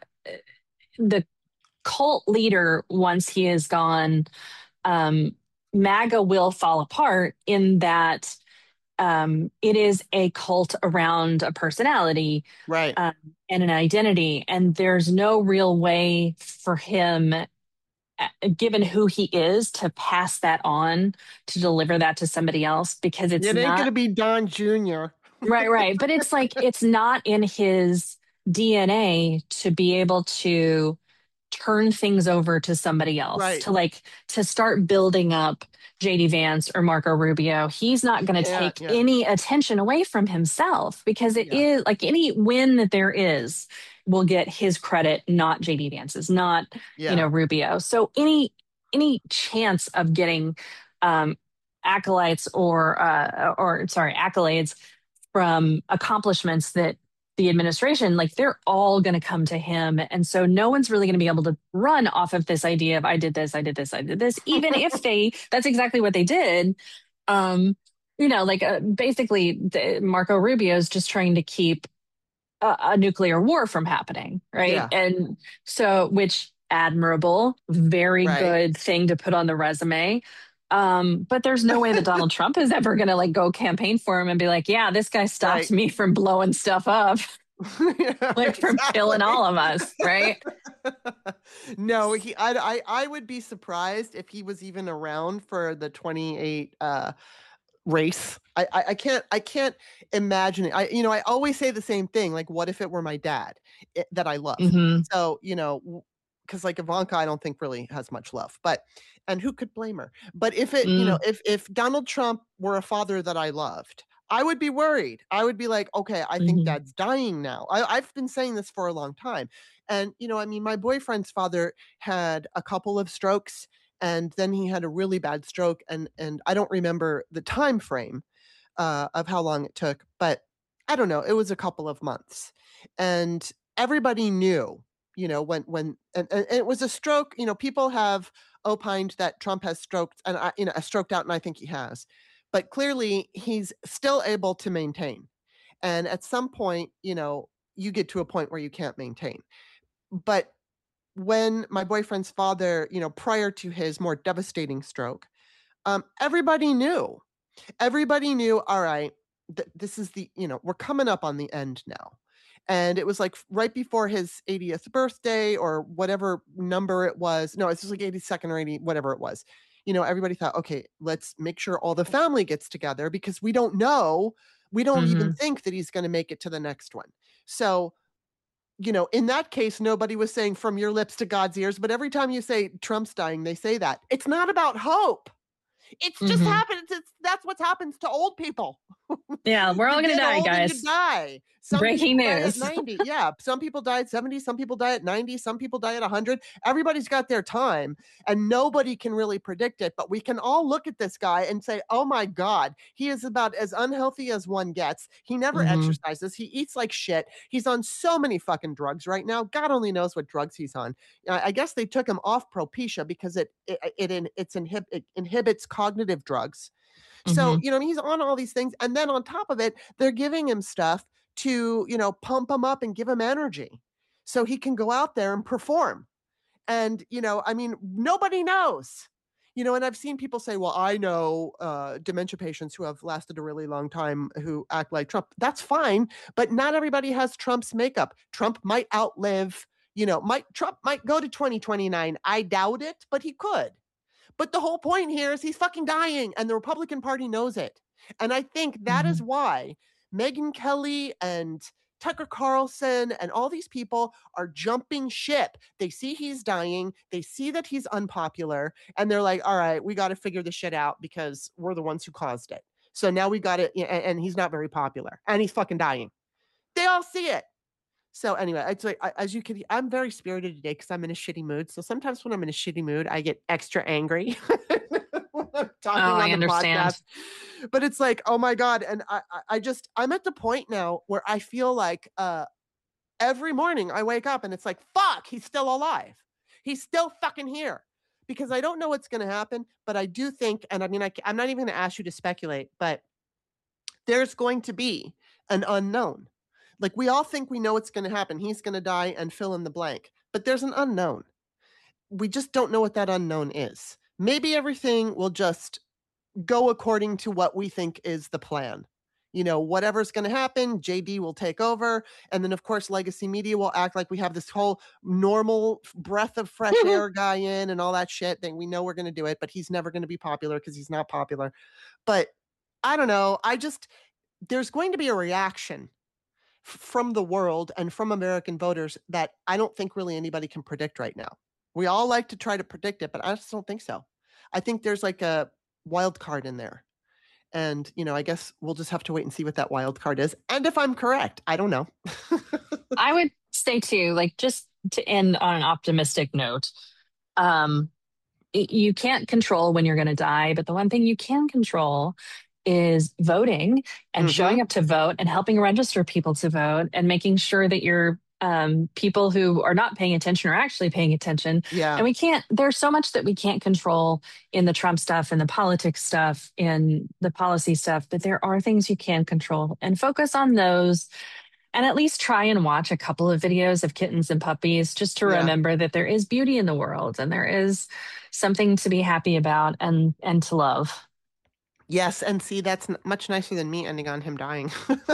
S3: cult leader, once he is gone, MAGA will fall apart in that it is a cult around a personality,
S2: right,
S3: and an identity, and there's no real way for him, given who he is, to pass that on, to deliver that to somebody else, because it ain't
S2: going to be Don Jr.
S3: right. But it's like, it's not in his DNA to be able to turn things over to somebody else,
S2: right,
S3: to start building up JD Vance or Marco Rubio. He's not going to take any attention away from himself, because it is like any win that there is will get his credit, not JD Vance's, not Rubio. So any chance of getting accolades accolades from accomplishments that the administration, they're all going to come to him. And so no one's really going to be able to run off of this idea of I did this, even if that's exactly what they did. like basically Marco Rubio is just trying to keep a nuclear war from happening, right?
S2: Yeah,
S3: And so, which admirable, very
S2: right.
S3: good thing to put on the resume. But there's no way that Donald Trump is ever going to like go campaign for him and be like, yeah, this guy stopped
S2: Right.
S3: me from blowing stuff up,
S2: Yeah,
S3: like from killing
S2: exactly.
S3: all of us, right?
S2: No, I would be surprised if he was even around for the 28 race. I can't imagine it. I always say the same thing. Like, what if it were my dad that I love?
S3: Hmm.
S2: So, because like Ivanka, I don't think really has much love, and who could blame her? But if it,
S3: Mm,
S2: if Donald Trump were a father that I loved, I would be worried. I would be like, okay, I think
S3: hmm.
S2: dad's dying now. I've been saying this for a long time. And, I mean, my boyfriend's father had a couple of strokes and then he had a really bad stroke. And I don't remember the time frame of how long it took, but I don't know. It was a couple of months. And everybody knew, and it was a stroke. People have opined that Trump has stroked and stroked out, and I think he has. But clearly, he's still able to maintain. And at some point, you get to a point where you can't maintain. But when my boyfriend's father, prior to his more devastating stroke, everybody knew. Everybody knew, all right, this is we're coming up on the end now. And it was like right before his 80th birthday or whatever number it was. No, it's just like 82nd or 80, whatever it was. Everybody thought, okay, let's make sure all the family gets together because we don't know. We don't even
S3: Hmm.
S2: think that he's going to make it to the next one. So, in that case, nobody was saying from your lips to God's ears. But every time you say Trump's dying, they say that. It's not about hope. It's just
S3: Hmm.
S2: happened. That's what happens to old people.
S3: Yeah, we're all
S2: You
S3: going to
S2: get
S3: die,
S2: old and you
S3: guys.
S2: die. Some
S3: Breaking
S2: people die at
S3: news.
S2: 90. Yeah, some people die at 70, some people die at 90, some people die at 100. Everybody's got their time and nobody can really predict it, but we can all look at this guy and say, "Oh my god, he is about as unhealthy as one gets. He never
S3: Hmm.
S2: exercises. He eats like shit. He's on so many fucking drugs right now. God only knows what drugs he's on. I guess they took him off Propecia because it inhibits cognitive drugs. So,
S3: Hmm.
S2: he's on all these things. And then on top of it, they're giving him stuff to, pump him up and give him energy so he can go out there and perform. And, I mean, nobody knows. And I've seen people say, well, I know dementia patients who have lasted a really long time who act like Trump. That's fine. But not everybody has Trump's makeup. Trump might outlive, Trump might go to 2029. I doubt it, but he could. But the whole point here is he's fucking dying, and the Republican Party knows it. And I think that is
S3: Hmm.
S2: why Megyn Kelly and Tucker Carlson and all these people are jumping ship. They see he's dying, they see that he's unpopular, and they're like, all right, we got to figure this shit out because we're the ones who caused it. So now we got it, and he's not very popular, and he's fucking dying. They all see it. So anyway, it's like as you can, I'm very spirited today because I'm in a shitty mood. So sometimes when I'm in a shitty mood, I get extra angry when I'm
S3: Oh,
S2: talking
S3: I
S2: on the
S3: understand.
S2: podcast. But it's like, oh my god, and I'm at the point now where I feel like every morning I wake up and it's like, fuck, he's still alive. He's still fucking here. Because I don't know what's going to happen, but I do think, and I mean, I'm not even going to ask you to speculate, but there's going to be an unknown. Like we all think we know what's going to happen. He's going to die and fill in the blank. But there's an unknown. We just don't know what that unknown is. Maybe everything will just go according to what we think is the plan. Whatever's going to happen, JD will take over. And then, of course, legacy media will act like we have this whole normal breath of fresh air guy in and all that shit. Then we know we're going to do it, but he's never going to be popular because he's not popular. But I don't know. There's going to be a reaction from the world and from American voters that I don't think really anybody can predict right now. We all like to try to predict it, but I just don't think so. I think there's like a wild card in there. And, I guess we'll just have to wait and see what that wild card is. And if I'm correct, I don't know.
S3: I would say too, like just to end on an optimistic note, um, you can't control when you're going to die, but the one thing you can control is voting and
S2: Mm-hmm.
S3: showing up to vote and helping register people to vote and making sure that you're people who are not paying attention are actually paying attention.
S2: Yeah.
S3: And there's so much that we can't control in the Trump stuff, in the politics stuff, in the policy stuff, but there are things you can control, and focus on those. And at least try and watch a couple of videos of kittens and puppies just to remember that there is beauty in the world and there is something to be happy about and to love.
S2: Yes, and see, that's much nicer than me ending on him dying.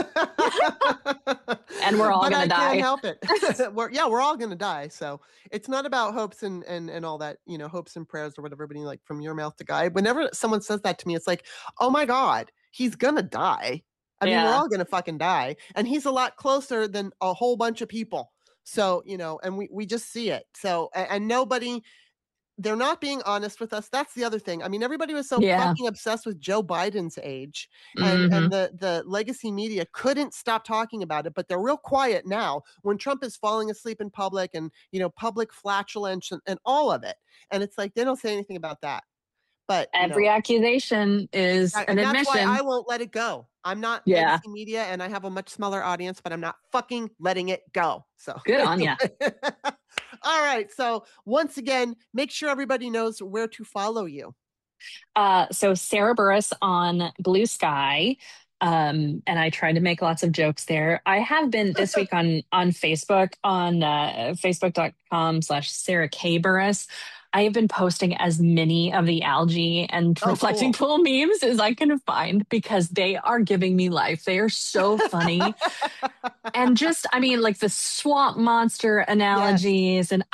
S3: And we're all going to die.
S2: I can't help it. We're all going to die. So it's not about hopes and all that, hopes and prayers or whatever, but like from your mouth to God. Whenever someone says that to me, it's like, oh my God, he's going to die. I mean, we're all going to fucking die. And he's a lot closer than a whole bunch of people. So, and we just see it. So, and nobody... They're not being honest with us. That's the other thing. I mean, everybody was so fucking obsessed with Joe Biden's age, and the legacy media couldn't stop talking about it, but they're real quiet now when Trump is falling asleep in public and, public flatulence and all of it. And it's like, they don't say anything about that. But
S3: every accusation is an admission.
S2: That's why I won't let it go. I'm not legacy media, and I have a much smaller audience, but I'm not fucking letting it go. So
S3: good on you.
S2: All right. So once again, make sure everybody knows where to follow you.
S3: So Sarah Burris on Blue Sky. And I try to make lots of jokes there. I have been this week on Facebook, on facebook.com/Sarah K. Burris. I have been posting as many of the algae and reflecting pool memes as I can find because they are giving me life. They are so funny. And just, I mean, like the swamp monster analogies and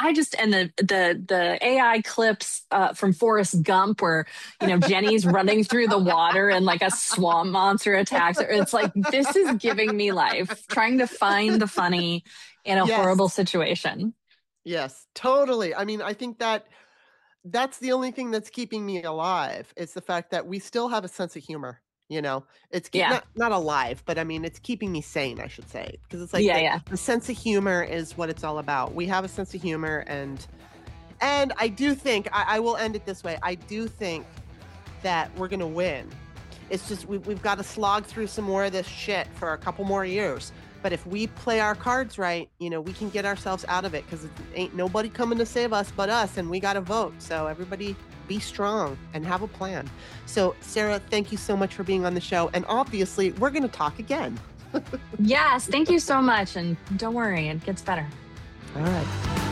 S3: the AI clips from Forrest Gump where, Jenny's running through the water and like a swamp monster attacks her. It's like, this is giving me life, trying to find the funny in a horrible situation.
S2: Yes, totally. I mean, I think that's the only thing that's keeping me alive. It's the fact that we still have a sense of humor. It's not alive, but I mean, it's keeping me sane, I should say, because it's like the sense of humor is what it's all about. We have a sense of humor, and I do think I will end it this way. I do think that we're gonna win. It's just we've got to slog through some more of this shit for a couple more years. But if we play our cards right, we can get ourselves out of it because ain't nobody coming to save us but us, and we got to vote. So everybody be strong and have a plan. So Sarah, thank you so much for being on the show. And obviously, we're going to talk again.
S3: Yes, thank you so much. And don't worry, it gets better.
S2: All right.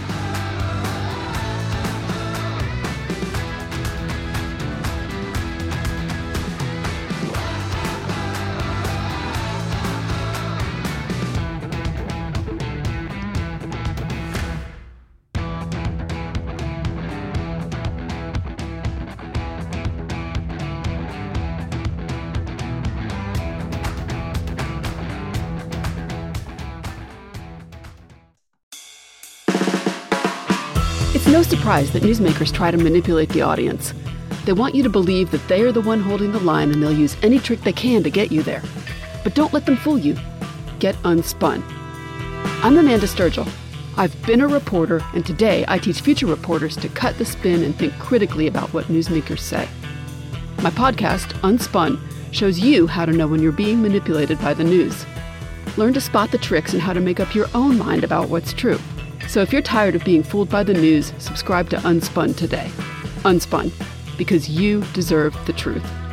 S4: It's no surprise that newsmakers try to manipulate the audience. They want you to believe that they are the one holding the line and they'll use any trick they can to get you there. But don't let them fool you. Get unspun. I'm Amanda Sturgill. I've been a reporter, and today I teach future reporters to cut the spin and think critically about what newsmakers say. My podcast, Unspun, shows you how to know when you're being manipulated by the news. Learn to spot the tricks and how to make up your own mind about what's true. So if you're tired of being fooled by the news, subscribe to Unspun today. Unspun, because you deserve the truth.